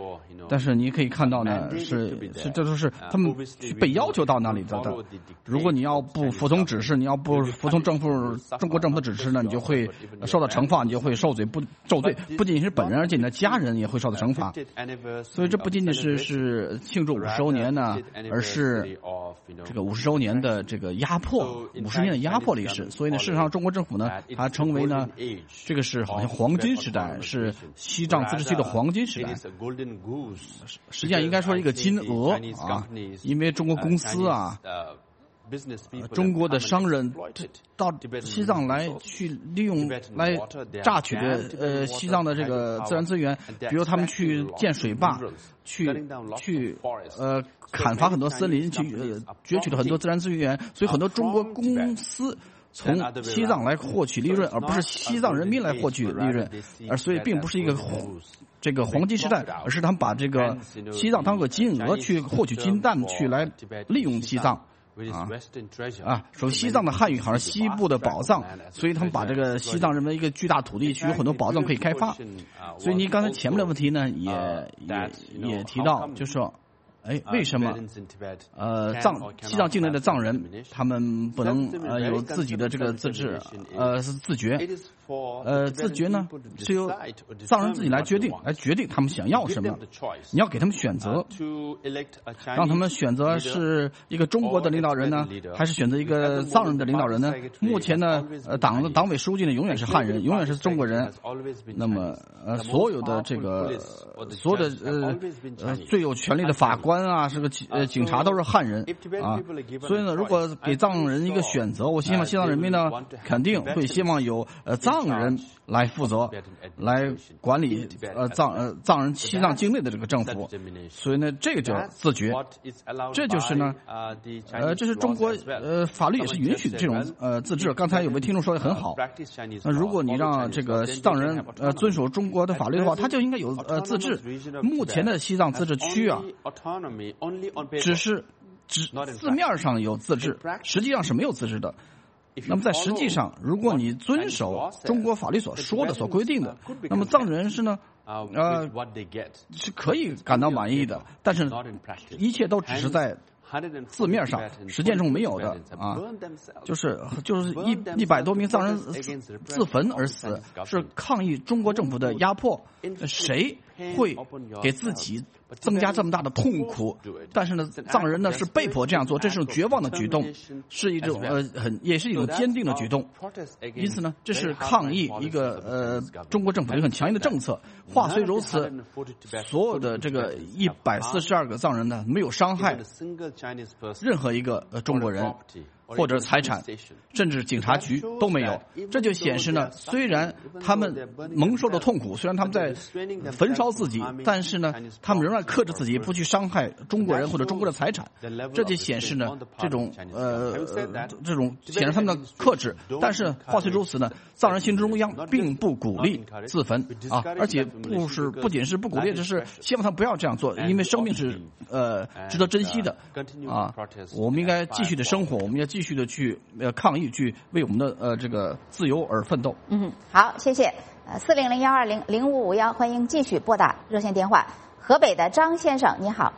但是你可以看到呢，是是这都是他们被要求到那里的的。如果你要不服从指示，你要不服从政府中国政府的指示呢，你就会受到惩罚，你就会受罪，不受罪，不仅仅是本人，而且你的家人也会受到惩罚。所以这不仅仅是是庆祝五十周年呢，而是这个五十周年的这个压迫，五十年的压迫历史。所以呢，事实上中国政府呢，它称为呢，这个是好像黄金时代，是西藏自治区的黄金时代。实际上应该说一个金鹅啊，因为中国公司啊。呃、中国的商人到西藏来去利用来榨取的呃西藏的这个自然资源，比如他们去建水坝，去去呃砍伐很多森林，去呃攫取了很多自然资源，所以很多中国公司从西藏来获取利润，而不是西藏人民来获取利润，而所以并不是一个这个黄金时代，而是他们把这个西藏当个金鹅去获取金蛋，去来利用西藏。啊啊！说西藏的汉语好像西部的宝藏，所以他们把这个西藏人民一个巨大土地区有很多宝藏可以开发。所以你刚才前面的问题呢，也也也提到，就是说，哎，为什么呃藏西藏境内的藏人他们不能呃有自己的这个自治呃自觉？呃，自觉呢是由藏人自己来决定，来决定他们想要什么。你要给他们选择，让他们选择是一个中国的领导人呢，还是选择一个藏人的领导人呢？目前呢，呃，党的党委书记呢永远是汉人，永远是中国人。那么，呃，所有的这个所有的呃呃最有权力的法官啊，是个呃警察都是汉人啊。所以呢，如果给藏人一个选择，我希望西藏人民呢肯定会希望有呃藏。藏人来负责，来管理呃藏呃藏人西藏境内的这个政府，所以呢，这个叫自觉，这就是呢，呃，这是中国呃法律也是允许的这种呃自治。刚才有位听众说的很好，那如果你让这个西藏人呃遵守中国的法律的话，他就应该有呃自治。目前的西藏自治区啊，只是只字面上有自治，实际上是没有自治的。那么在实际上，如果你遵守中国法律所说的、所规定的，那么藏人是呢，呃，是可以感到满意的，但是一切都只是在字面上，实践中没有的啊，就是就是一一百多名藏人自焚而死，是抗议中国政府的压迫。谁会给自己增加这么大的痛苦？但是呢，藏人呢是被迫这样做，这是绝望的举动，是一种呃很也是一种坚定的举动。因此呢，这是抗议一个呃中国政府一个很强硬的政策。话虽如此，所有的这个一百四十二个藏人呢，没有伤害任何一个呃中国人。或者财产，甚至警察局都没有，这就显示呢，虽然他们蒙受的痛苦，虽然他们在焚烧自己，但是呢，他们仍然克制自己，不去伤害中国人或者中国的财产。这就显示呢，这种呃这种显示他们的克制。但是话虽如此呢，藏人新中央并不鼓励自焚啊，而且不是不仅是不鼓励，只是希望他不要这样做，因为生命是呃值得珍惜的啊。我们应该继续的生活，我们要继续的去呃抗议，去为我们的呃这个自由而奋斗。 嗯，好，谢谢。呃，四零零幺二零零五五幺，欢迎继续拨打热线电话。河北的张先生，你好。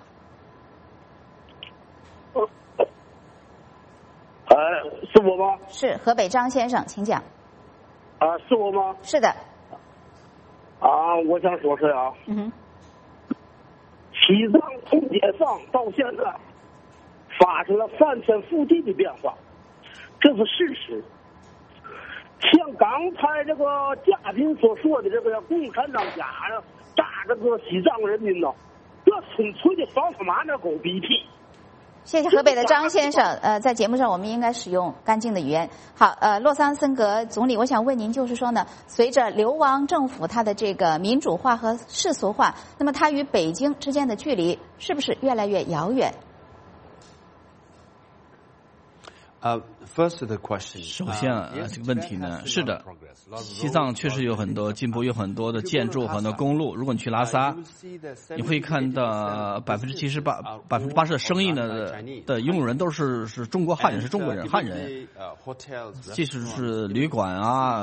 呃，是我吗？ 是河北张先生，请讲。 啊、呃，是我吗？ 是的。 啊，我想说是啊。 嗯哼。 西藏从解放到现在，发生了翻天覆地的变化，这是事实。像刚才这个嘉宾所说的，这个共产党家呀，炸这个西藏人民呢，这纯粹的放他妈的狗鼻涕。 谢谢河北的张先生。呃，在节目上我们应该使用干净的语言。好，呃，洛桑森格总理，我想问您，就是说呢，随着流亡政府它的这个民主化和世俗化，那么它与北京之间的距离是不是越来越遥远？ 呃 First the question. 首先啊，这个问题呢，是的，西藏确实有很多进步，有很多的建筑，很多公路。如果你去拉萨，你会看到百分之七十八、百分之八十的生意呢的拥有人都是是中国汉人，是中国人，汉人。即使是旅馆啊，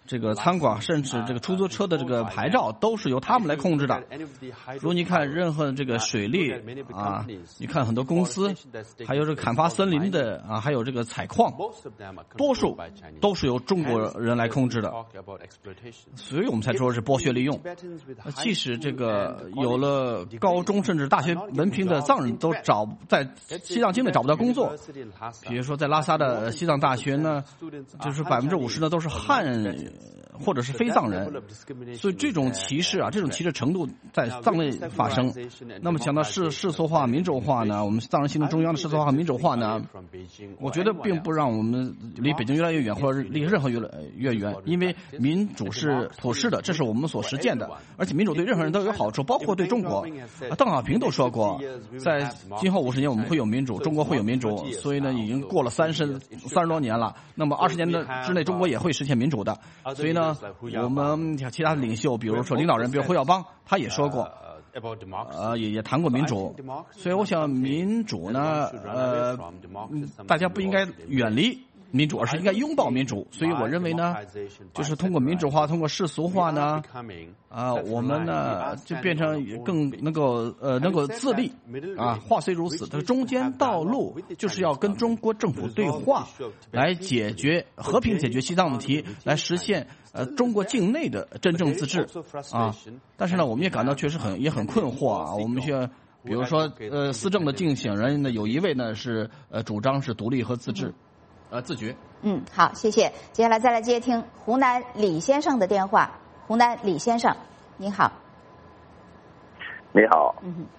这个餐馆甚至这个出租车的这个牌照都是由他们来控制的。如果你看任何这个水利啊，你看很多公司，还有这个砍伐森林的啊，还有这个采矿，多数都是由中国人来控制的，所以我们才说是剥削利用。即使这个有了高中甚至大学文凭的藏人都找在西藏境内找不到工作，比如说在拉萨的西藏大学呢，就是百分之五十呢都是汉人或者是非藏人，所以这种歧视啊，这种歧视程度在藏内发生。那么讲到世世俗化、民主化呢，我们藏人心中中央的世俗化、民主化呢，我觉得并不让我们离北京越来越远，或者离任何越来越远，因为民主是普世的，这是我们所实践的，而且民主对任何人都有好处，包括对中国。邓小平都说过，在今后五十年我们会有民主，中国会有民主，所以呢，已经过了三十三十多年了，那么二十年的之内，中国也会实现民主的。所以呢，我们其他的领袖，比如说领导人，比如胡耀邦，他也说过，呃，也也谈过民主。所以我想，民主呢，呃，大家不应该远离民主，而是应该拥抱民主。所以我认为呢，就是通过民主化，通过世俗化呢，啊、呃，我们呢就变成更能够呃能够自立啊。话虽如此，但是中间道路就是要跟中国政府对话，来解决和平解决西藏问题，来实现呃中国境内的真正自治啊。但是呢，我们也感到确实很也很困惑啊。我们需要。比如说，呃，思政的竞选人呢，有一位呢是呃主张是独立和自治，呃自觉。 嗯，好，谢谢。接下来再来接听湖南李先生的电话。湖南李先生，您好。 你好。 嗯哼。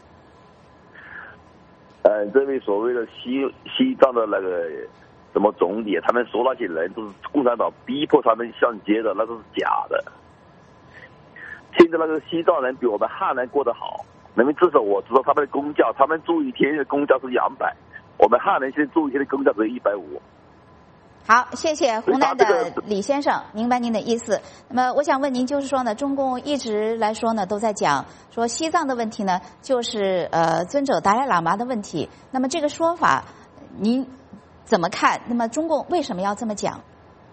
呃，这位所谓的西西藏的那个什么总理，他们说那些人都是共产党逼迫他们上街的，那都是假的。现在那个西藏人比我们汉人过得好。因为至少我知道他们的公价，他们住一天的公价是两百，我们汉人现在住一天的公价只有一百五。 好，谢谢湖南的李先生，明白您的意思。那么我想问您，就是说呢，中共一直来说呢，都在讲说西藏的问题呢，就是呃尊者达赖喇嘛的问题。那么这个说法您怎么看？那么中共为什么要这么讲？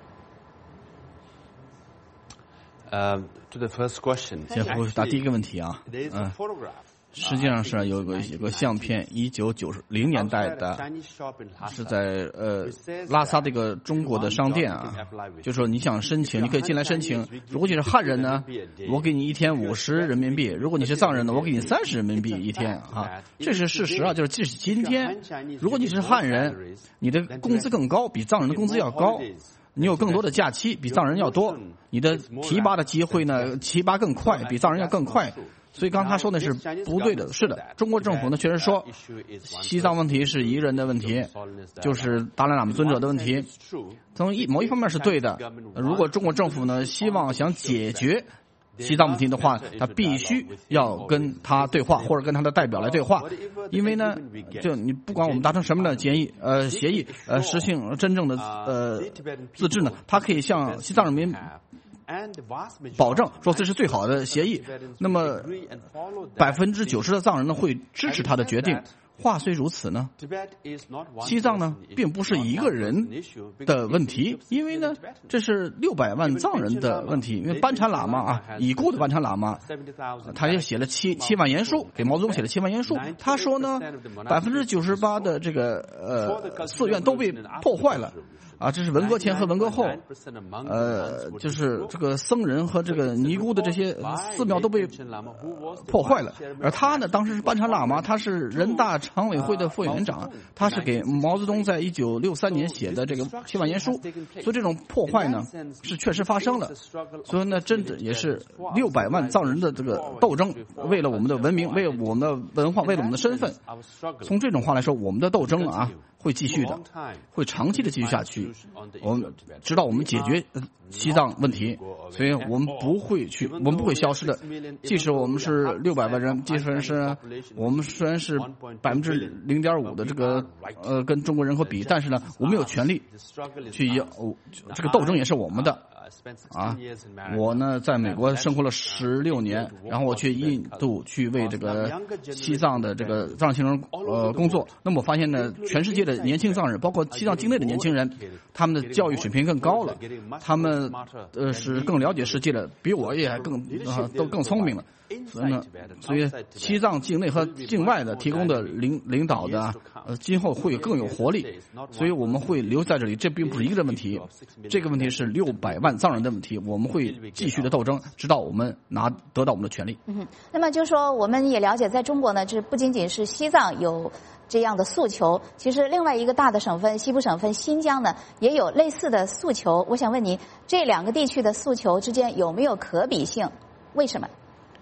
呃、uh, ，to the first question， 先回答第一个问题啊，嗯，实际上是有个有个相片，一九九零年代的，是在呃拉萨这个中国的商店啊，就说你想申请，你可以进来申请。如果你是汉人呢，我给你一天五十人民币；如果你是藏人呢，我给你三十人民币一天啊，这是事实啊，就是即使今天，如果你是汉人，你的工资更高，比藏人的工资要高。你有更多的假期，比藏人要多，你的提拔的机会呢，提拔更快，比藏人要更快。所以刚才他说的是不对的，是的，中国政府呢确实说西藏问题是一个人的问题，就是达赖喇嘛尊者的问题。从一某一方面是对的，如果中国政府呢希望想解决西藏问题的话，他必须要跟他对话，或者跟他的代表来对话，因为呢，就你不管我们达成什么的协议，呃，协议，呃，实行真正的呃自治呢，他可以向西藏人民保证说这是最好的协议，那么百分之九十的藏人呢会支持他的决定。话虽如此呢，西藏呢并不是一个人的问题，因为呢这是六百万藏人的问题。因为班禅喇嘛啊，已故的班禅喇嘛，他也写了七七万言书，给毛泽东写了七万言书。他说呢，百分之九十八的这个呃寺院都被破坏了。啊，这是文革前和文革后，呃，就是这个僧人和这个尼姑的这些寺庙都被破坏了。而他呢，当时是班禅喇嘛，他是人大常委会的副委员长，他是给毛泽东在一九六三年写的这个七万言书，所以这种破坏呢是确实发生了。所以呢，真的也是六百万藏人的这个斗争，为了我们的文明，为了我们的文化，为了我们的身份。从这种话来说，我们的斗争啊会继续的，会长期的继续下去。我们直到我们解决西藏问题，所以我们不会去，我们不会消失的。即使我们是六百万人，即使是我们虽然是百分之零点五的这个呃跟中国人口比，但是呢，我们有权利去要、哦、这个斗争也是我们的。啊，我呢在美国生活了十六年，然后我去印度去为这个西藏的这个藏青人呃工作。那么我发现呢，全世界的年轻藏人，包括西藏境内的年轻人，他们的教育水平更高了，他们呃是更了解世界的，比我也还更呃都更聪明了。所以呢，所以西藏境内和境外的提供的领领导的呃，今后会更有活力，所以我们会留在这里。这并不是一个问题，这个问题是六百万藏人的问题。我们会继续的斗争，直到我们拿得到我们的权利。 嗯，那么就是说，我们也了解，在中国呢，这不仅仅是西藏有这样的诉求，其实另外一个大的省份西部省份新疆呢，也有类似的诉求。我想问您，这两个地区的诉求之间有没有可比性？为什么？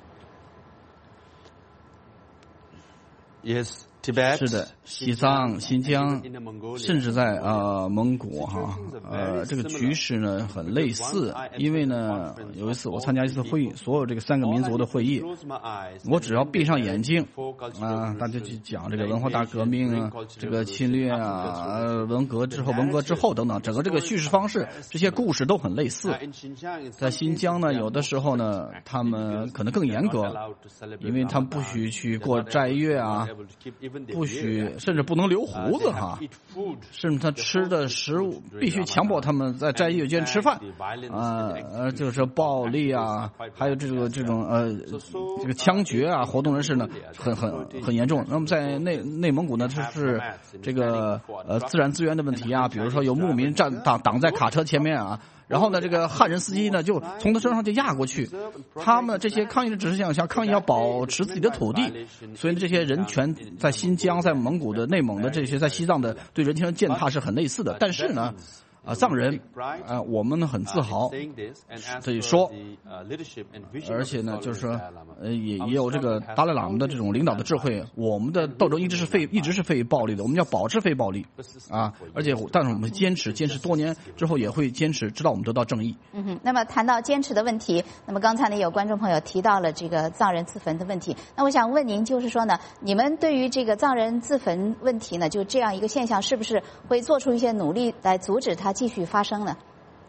Yes, Tibet. 是的，西藏、新疆，甚至在呃蒙古哈，呃这个局势呢很类似。因为呢，有一次我参加一次会议，所有这个三个民族的会议，我只要闭上眼睛啊，大家去讲这个文化大革命啊，这个侵略啊，呃文革之后、文革之后等等，整个这个叙事方式，这些故事都很类似。在新疆呢，有的时候呢，他们可能更严格，因为他们不许去过斋月啊。 不许，甚至不能留胡子哈，甚至他吃的食物必须强迫他们在斋月间吃饭，啊呃就是暴力啊，还有这个这种呃这个枪决啊，活动人士呢很很很严重。那么在内内蒙古呢，就是这个呃自然资源的问题啊，比如说有牧民站挡挡在卡车前面啊。 然后呢，这个汉人司机呢，就从他身上就压过去。他们这些抗议的只是想想抗议要保持自己的土地，所以这些人权在新疆、在蒙古的、内蒙的这些，在西藏的对人权的践踏是很类似的。但是呢，啊、呃，藏人啊、呃，我们呢很自豪这里说，而且呢，就是说，呃，也也有这个达赖喇嘛的这种领导的智慧。我们的斗争一直是非一直是非暴力的，我们要保持非暴力啊！而且，但是我们坚持，坚持多年之后也会坚持，直到我们得到正义。 嗯哼。那么谈到坚持的问题，那么刚才呢有观众朋友提到了这个藏人自焚的问题。那我想问您，就是说呢，你们对于这个藏人自焚问题呢，就这样一个现象，是不是会做出一些努力来阻止它继续发生呢？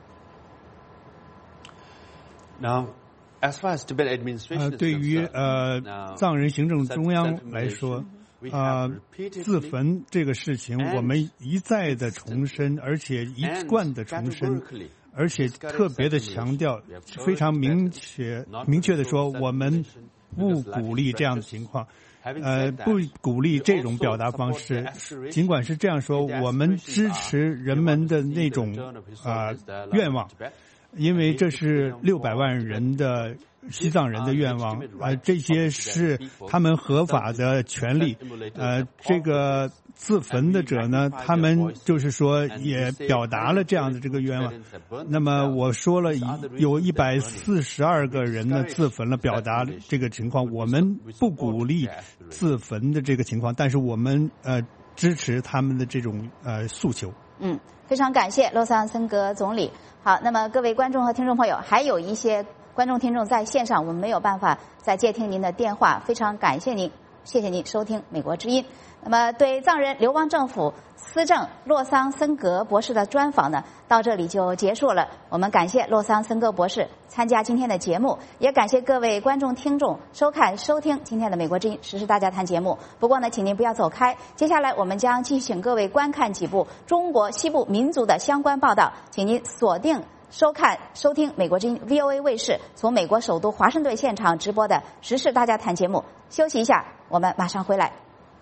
Now, as far as Tibet 呃， administration 对于呃藏人行政中央来说，啊、呃，自焚这个事情，我们一再的重申，而且一贯的重申，而且特别的强调，非常明确明确的说，我们不鼓励这样的情况。 呃，不鼓励这种表达方式。尽管是这样说，我们支持人们的那种啊、呃、愿望，因为这是六百万人的西藏人的愿望，啊、呃，这些是他们合法的权利。呃，这个自焚的者呢，他们就是说也表达了这样的这个愿望。那么我说了，有一百四十二个人呢自焚了，表达这个情况。我们不鼓励自焚的这个情况，但是我们呃支持他们的这种呃诉求。 嗯，非常感谢洛桑森格总理。好，那么各位观众和听众朋友，还有一些观众听众在线上，我们没有办法再接听您的电话，非常感谢您，谢谢您收听美国之音。那么对藏人流亡政府司政洛桑森格博士的专访呢，到这里就结束了。我们感谢洛桑森格博士参加今天的节目，也感谢各位观众听众收看收听今天的美国之音时事大家谈节目。不过呢，请您不要走开，接下来我们将继续请各位观看几部中国西部民族的相关报道，请您锁定收看收听美国之音 V O A 卫视从美国首都华盛顿现场直播的时事大家谈节目。休息一下，我们马上回来。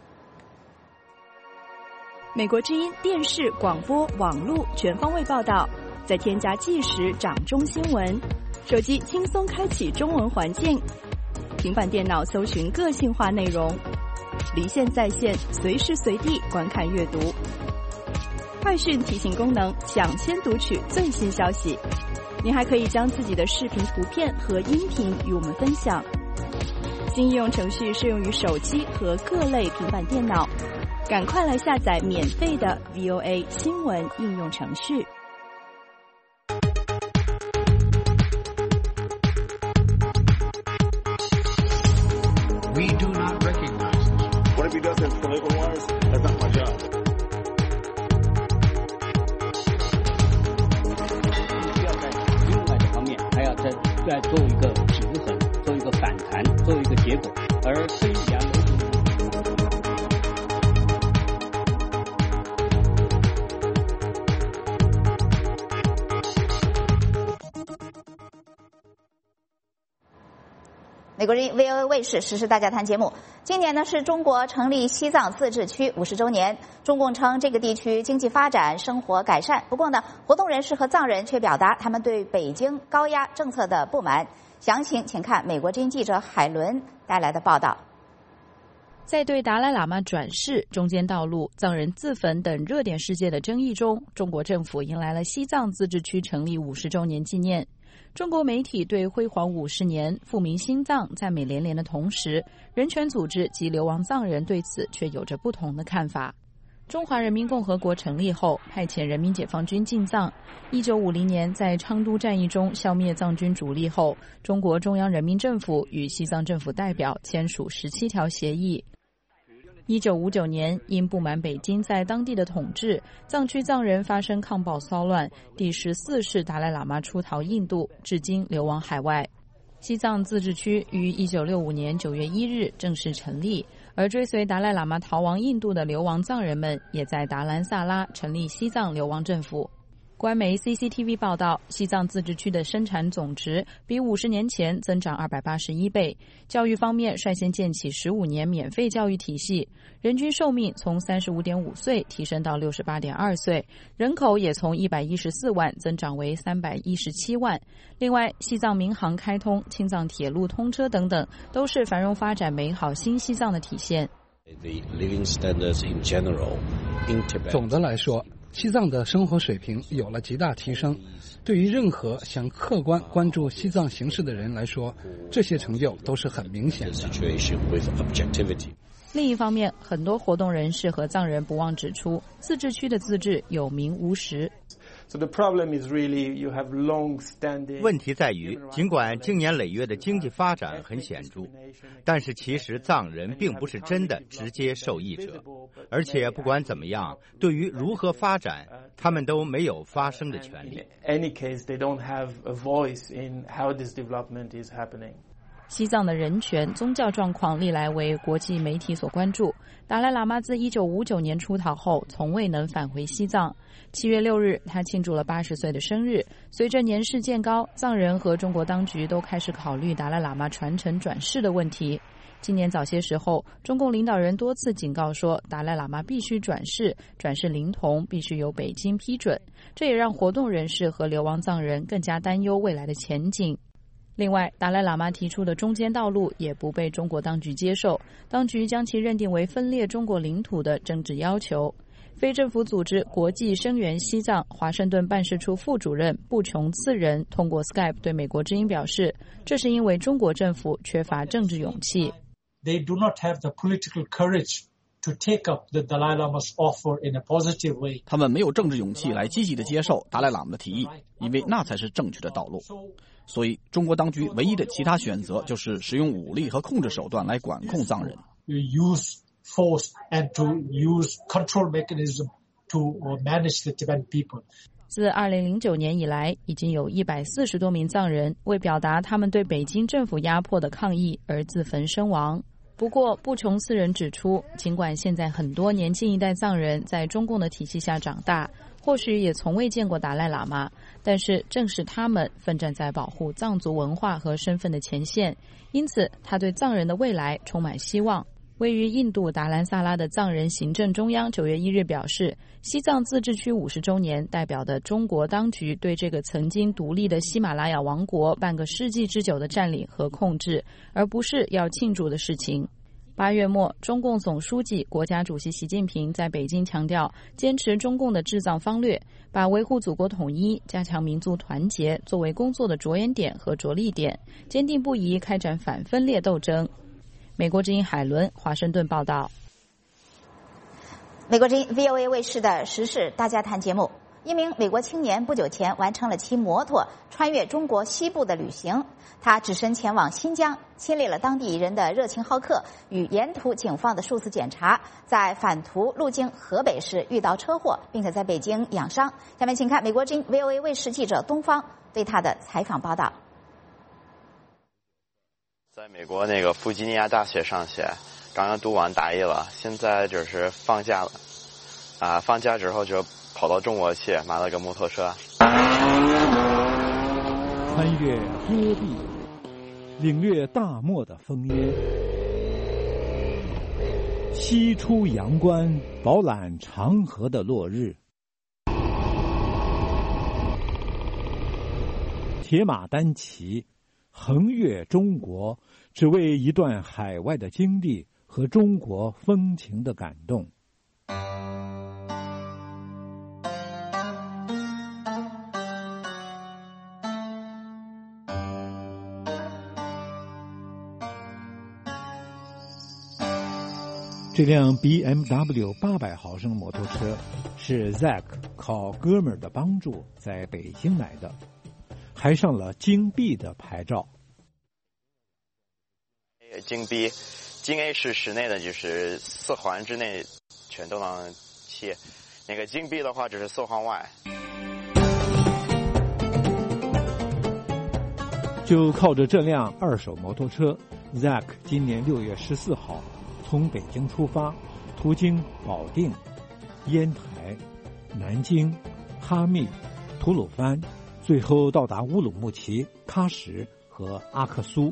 美国之音电视、广播、网络全方位报道，再添加即时掌中新闻，手机轻松开启中文环境，平板电脑搜寻个性化内容，离线在线，随时随地观看阅读。快讯提醒功能，抢先读取最新消息。您还可以将自己的视频、图片和音频与我们分享。新应用程序适用于手机和各类平板电脑。赶快来下载免费的 V O A 新闻应用程序。 We do not recognize this. What if he does his political wires? That's not my job. 需要在另外的方面，还要在在做一个平衡，做一个反弹，做一个结果，而非两。 美国之音 V O A 卫视时事大家谈节目。今年呢是中国成立西藏自治区五十周年，中共称这个地区经济发展、生活改善。不过呢，活动人士和藏人却表达他们对北京高压政策的不满。详情请看美国之音记者海伦带来的报道。 在对达赖喇嘛转世、中间道路、藏人自焚等热点事件的争议中，中国政府迎来了西藏自治区成立五十周年纪念。中国媒体对辉煌五十年、复明新藏赞美连连的同时，人权组织及流亡藏人对此却有着不同的看法。中华人民共和国成立后，派遣人民解放军进藏。一九五零年在昌都战役中消灭藏军主力后，中国中央人民政府与西藏政府代表签署十七条协议。一九五九年，因不满北京在当地的统治，藏区藏人发生抗暴骚乱，第十四世达赖喇嘛出逃印度，至今流亡海外。西藏自治区于一九六五年九月一日正式成立，而追随达赖喇嘛逃亡印度的流亡藏人们也在达兰萨拉成立西藏流亡政府。官媒 C C T V 报道，西藏自治区的生产总值比五十年前增长二百八十一倍。教育方面，率先建起十五年免费教育体系，人均寿命从三十五点五岁提升到六十八点二岁，人口也从一百一十四万增长为三百一十七万。另外，西藏民航开通、青藏铁路通车等等，都是繁荣发展美好新西藏的体现。 总的来说，西藏的生活水平有了极大提升，对于任何想客观关注西藏形势的人来说，这些成就都是很明显的。 另一方面，很多活动人士和藏人不忘指出，自治区的自治有名无实。 问题在于，尽管经年累月的经济发展很显著，但是其实藏人并不是真的直接受益者，而且不管怎么样，对于如何发展，他们都没有发声的权利。 西藏的人权、宗教状况历来为国际媒体所关注。达赖喇嘛自一九五九年出逃后，从未能返回西藏。七月六日，他庆祝了八十岁的生日。随着年事渐高，藏人和中国当局都开始考虑达赖喇嘛传承转世的问题。今年早些时候，中共领导人多次警告说，达赖喇嘛必须转世，转世灵童必须由北京批准。这也让活动人士和流亡藏人更加担忧未来的前景。另外，达赖喇嘛提出的中间道路也不被中国当局接受，当局将其认定为分裂中国领土的政治要求。非政府组织国际声援西藏华盛顿办事处副主任布琼次仁通过 Skype 对美国之音表示，这是因为中国政府缺乏政治勇气。 They do not have the political courage to take up the Dalai Lama's offer in a positive way. 他们没有政治勇气来积极的接受达赖喇嘛的提议，因为那才是正确的道路。所以，中国当局唯一的其他选择就是使用武力和控制手段来管控藏人。 Use force and to use control mechanism to manage the Tibetan people. 自二零零九年以来，已经有一百四十多名藏人为表达他们对北京政府压迫的抗议而自焚身亡。不过，布琼斯人指出，尽管现在很多年轻一代藏人在中共的体系下长大，或许也从未见过达赖喇嘛，但是正是他们奋战在保护藏族文化和身份的前线，因此他对藏人的未来充满希望。位于印度达兰萨拉的藏人行政中央九月一日表示，西藏自治区五十周年代表的中国当局对这个曾经独立的喜马拉雅王国半个世纪之久的占领和控制，而不是要庆祝的事情。八月末，中共总书记、国家主席习近平在北京强调，坚持中共的治藏方略，把维护祖国统一、加强民族团结作为工作的着眼点和着力点，坚定不移开展反分裂斗争。美国之音海伦华盛顿报道。 美国之音 V O A 卫视的时事大家谈节目，一名美国青年不久前完成了骑摩托穿越中国西部的旅行。他只身前往新疆，亲历了当地人的热情好客与沿途警方的数次检查，在返途路经河北时遇到车祸，并且在北京养伤。下面请看美国之音 V O A 卫视记者东方对他的采访报道。 在美国那个弗吉尼亚大学上学，刚刚读完大一了，现在就是放假了，啊，放假之后就跑到中国去买了个摩托车。 穿越戈壁， 领略大漠的烽烟，西出阳关，饱览长河的落日。铁马单骑，横越中国，只为一段海外的经历和中国风情的感动。这辆 B M W 八百毫升摩托车是 Zack 靠哥们儿的帮助在北京买的，还上了京 B 的牌照。 京 B， 京 A 是室内的，就是四环之内全都能骑。那个京 B 的话，只是四环外。 就靠着这辆二手摩托车 ，Zack 今年六月十四号从北京出发，途经保定、烟台、南京、哈密、吐鲁番，最后到达乌鲁木齐、喀什和阿克苏。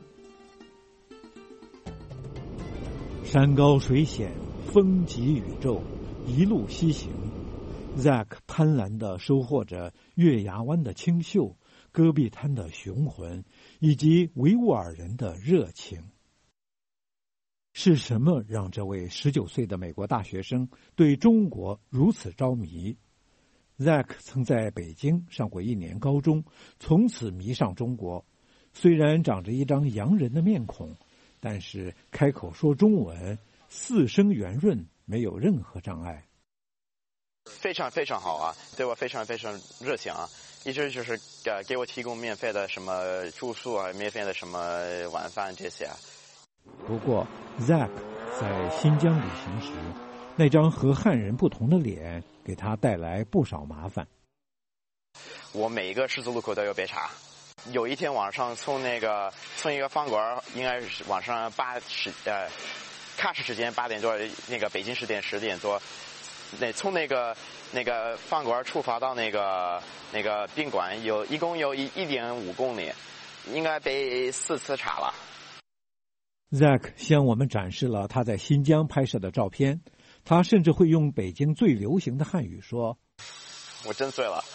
山高水险，风急雨骤，一路西行。Zack 贪婪地收获着月牙湾的清秀、戈壁滩的雄浑，以及维吾尔人的热情。是什么让这位十九岁的美国大学生对中国如此着迷？ Zack 曾在北京上过一年高中，从此迷上中国。虽然长着一张洋人的面孔，但是开口说中文，四声圆润，没有任何障碍。 非常非常好啊，对我非常非常热情啊，一直就是呃给我提供免费的什么住宿啊，免费的什么晚饭这些。 不过 Zack 在新疆旅行时，那张和汉人不同的脸给他带来不少麻烦。 我每一个十字路口都有被查。有一天晚上从那个从一个饭馆，应该是晚上八十呃，喀什时间八点多，那个北京时间十点多，那从那个那个饭馆出发到那个那个宾馆，有一共有一一点五公里，应该被四次查了。 Zack 向我们展示了他在新疆拍摄的照片，他甚至会用北京最流行的汉语说：“ 我真醉了。”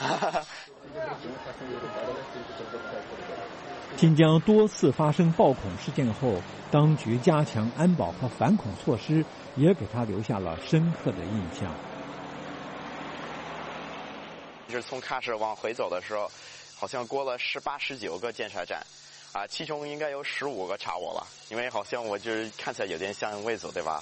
新疆多次发生暴恐事件后，当局加强安保和反恐措施，也给他留下了深刻的印象。 就是从喀什往回走的时候，好像过了十八、十九个检查站。啊，其中应该有十五个查我了，因为好像我就是看起来有点像维族，对吧？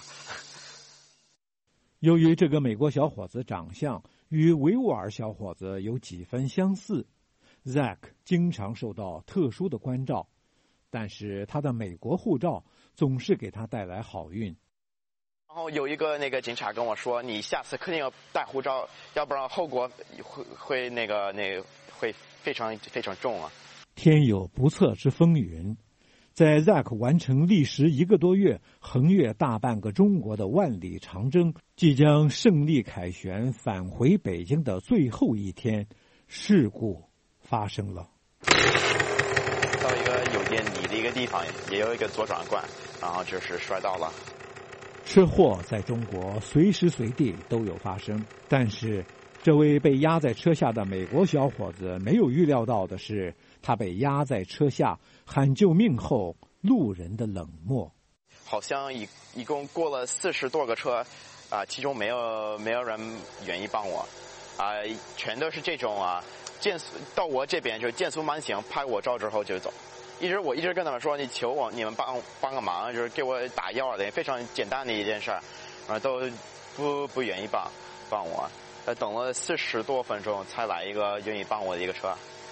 由于这个美国小伙子长相与维吾尔小伙子有几分相似， Zack 经常受到特殊的关照，但是他的美国护照总是给他带来好运。 然后有一个那个警察跟我说：“你下次肯定要带护照，要不然后果会会那个那个会非常非常重啊。” 天有不测之风云，在 Zack 完成历时一个多月、横越大半个中国的万里长征，即将胜利凯旋返回北京的最后一天，事故发生了。 到一个有点泥的一个地方，也有一个左转弯，然后就是摔倒了。 车祸在中国随时随地都有发生，但是这位被压在车下的美国小伙子没有预料到的是，他被压在车下喊救命后，路人的冷漠。 好像一一共过了四十多个车，啊、呃，其中没有没有人愿意帮我，啊、呃，全都是这种啊，减速到我这边就减速慢行，拍我照之后就走。一直我一直跟他们说，你求我，你们帮帮个忙，就是给我打幺二零，非常简单的一件事，啊，都不不愿意帮帮我。呃，等了四十多分钟才来一个愿意帮我的一个车。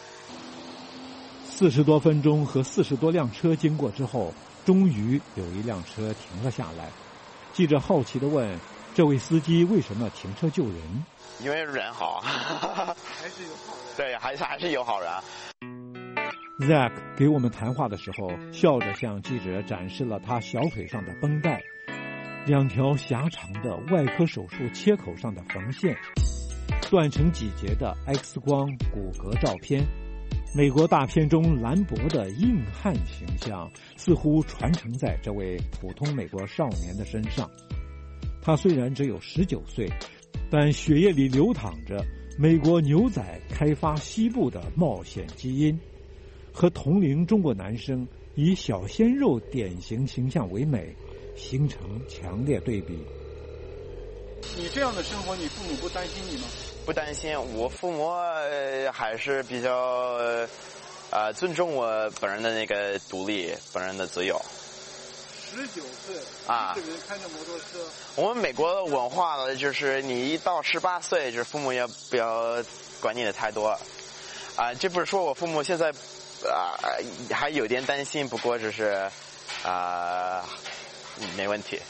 四十多分钟和四十多辆车经过之后，终于有一辆车停了下来。记者好奇地问：“这位司机为什么停车救人？” 因为人好，还是有好人。对，还是还是有好人。 Zack 给我们谈话的时候，笑着向记者展示了他小腿上的绷带，两条狭长的外科手术切口上的缝线，断成几节的 X 光骨骼照片， 美国大片中兰博的硬汉形象似乎传承在这位普通美国少年的身上。他虽然只有十九岁，但血液里流淌着美国牛仔开发西部的冒险基因，和同龄中国男生以小鲜肉典型形象为美，形成强烈对比。 你这样的生活，你父母不担心你吗？ 不担心，我父母、呃、还是比较呃尊重我本人的那个独立，本人的自由。 十九岁啊， 一个人开着摩托车。 我们美国的文化呢，就是你一到十八岁，就是父母也不要管你的太多。啊，这不是说我父母现在啊还有点担心，不过就是啊没问题。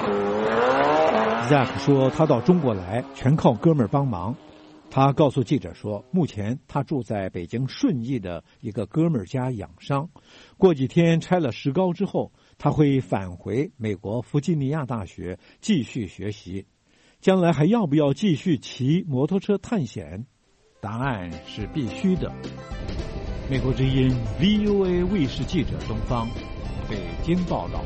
Zack 说他到中国来全靠哥们儿帮忙。他告诉记者说，目前他住在北京顺义的一个哥们儿家养伤，过几天拆了石膏之后，他会返回美国弗吉尼亚大学继续学习。将来还要不要继续骑摩托车探险？答案是必须的。美国之音 V O A 卫视记者东方，北京报道。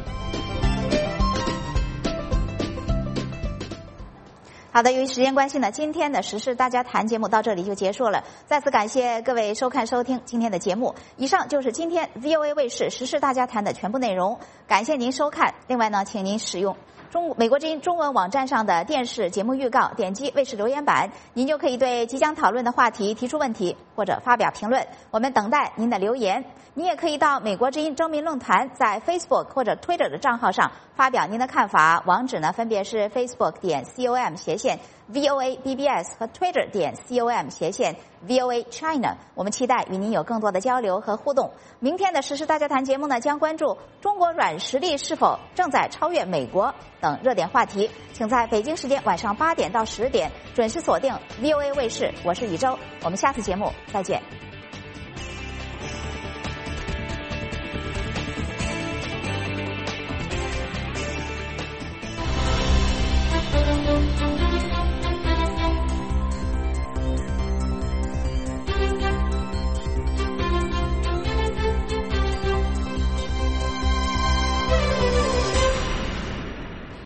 好的，由于时间关系呢，今天的时事大家谈节目到这里就结束了。再次感谢各位收看收听今天的节目。以上就是今天 V O A 卫视时事大家谈的全部内容。感谢您收看。另外呢，请您使用中美国之音中文网站上的电视节目预告，点击卫视留言板，您就可以对即将讨论的话题提出问题或者发表评论。我们等待您的留言。您也可以到美国之音征民论坛在 Facebook 或者 Twitter 的账号上发表您的看法，网址呢分别是 Facebook 点 com 斜线 V O A B B S 和 Twitter 点 com 斜线 V O A China。我们期待与您有更多的交流和互动。明天的时事大家谈节目呢，将关注中国软实力是否正在超越美国等热点话题，请在北京时间晚上八点到十点准时锁定 V O A 卫视。我是宇宙，我们下次节目再见。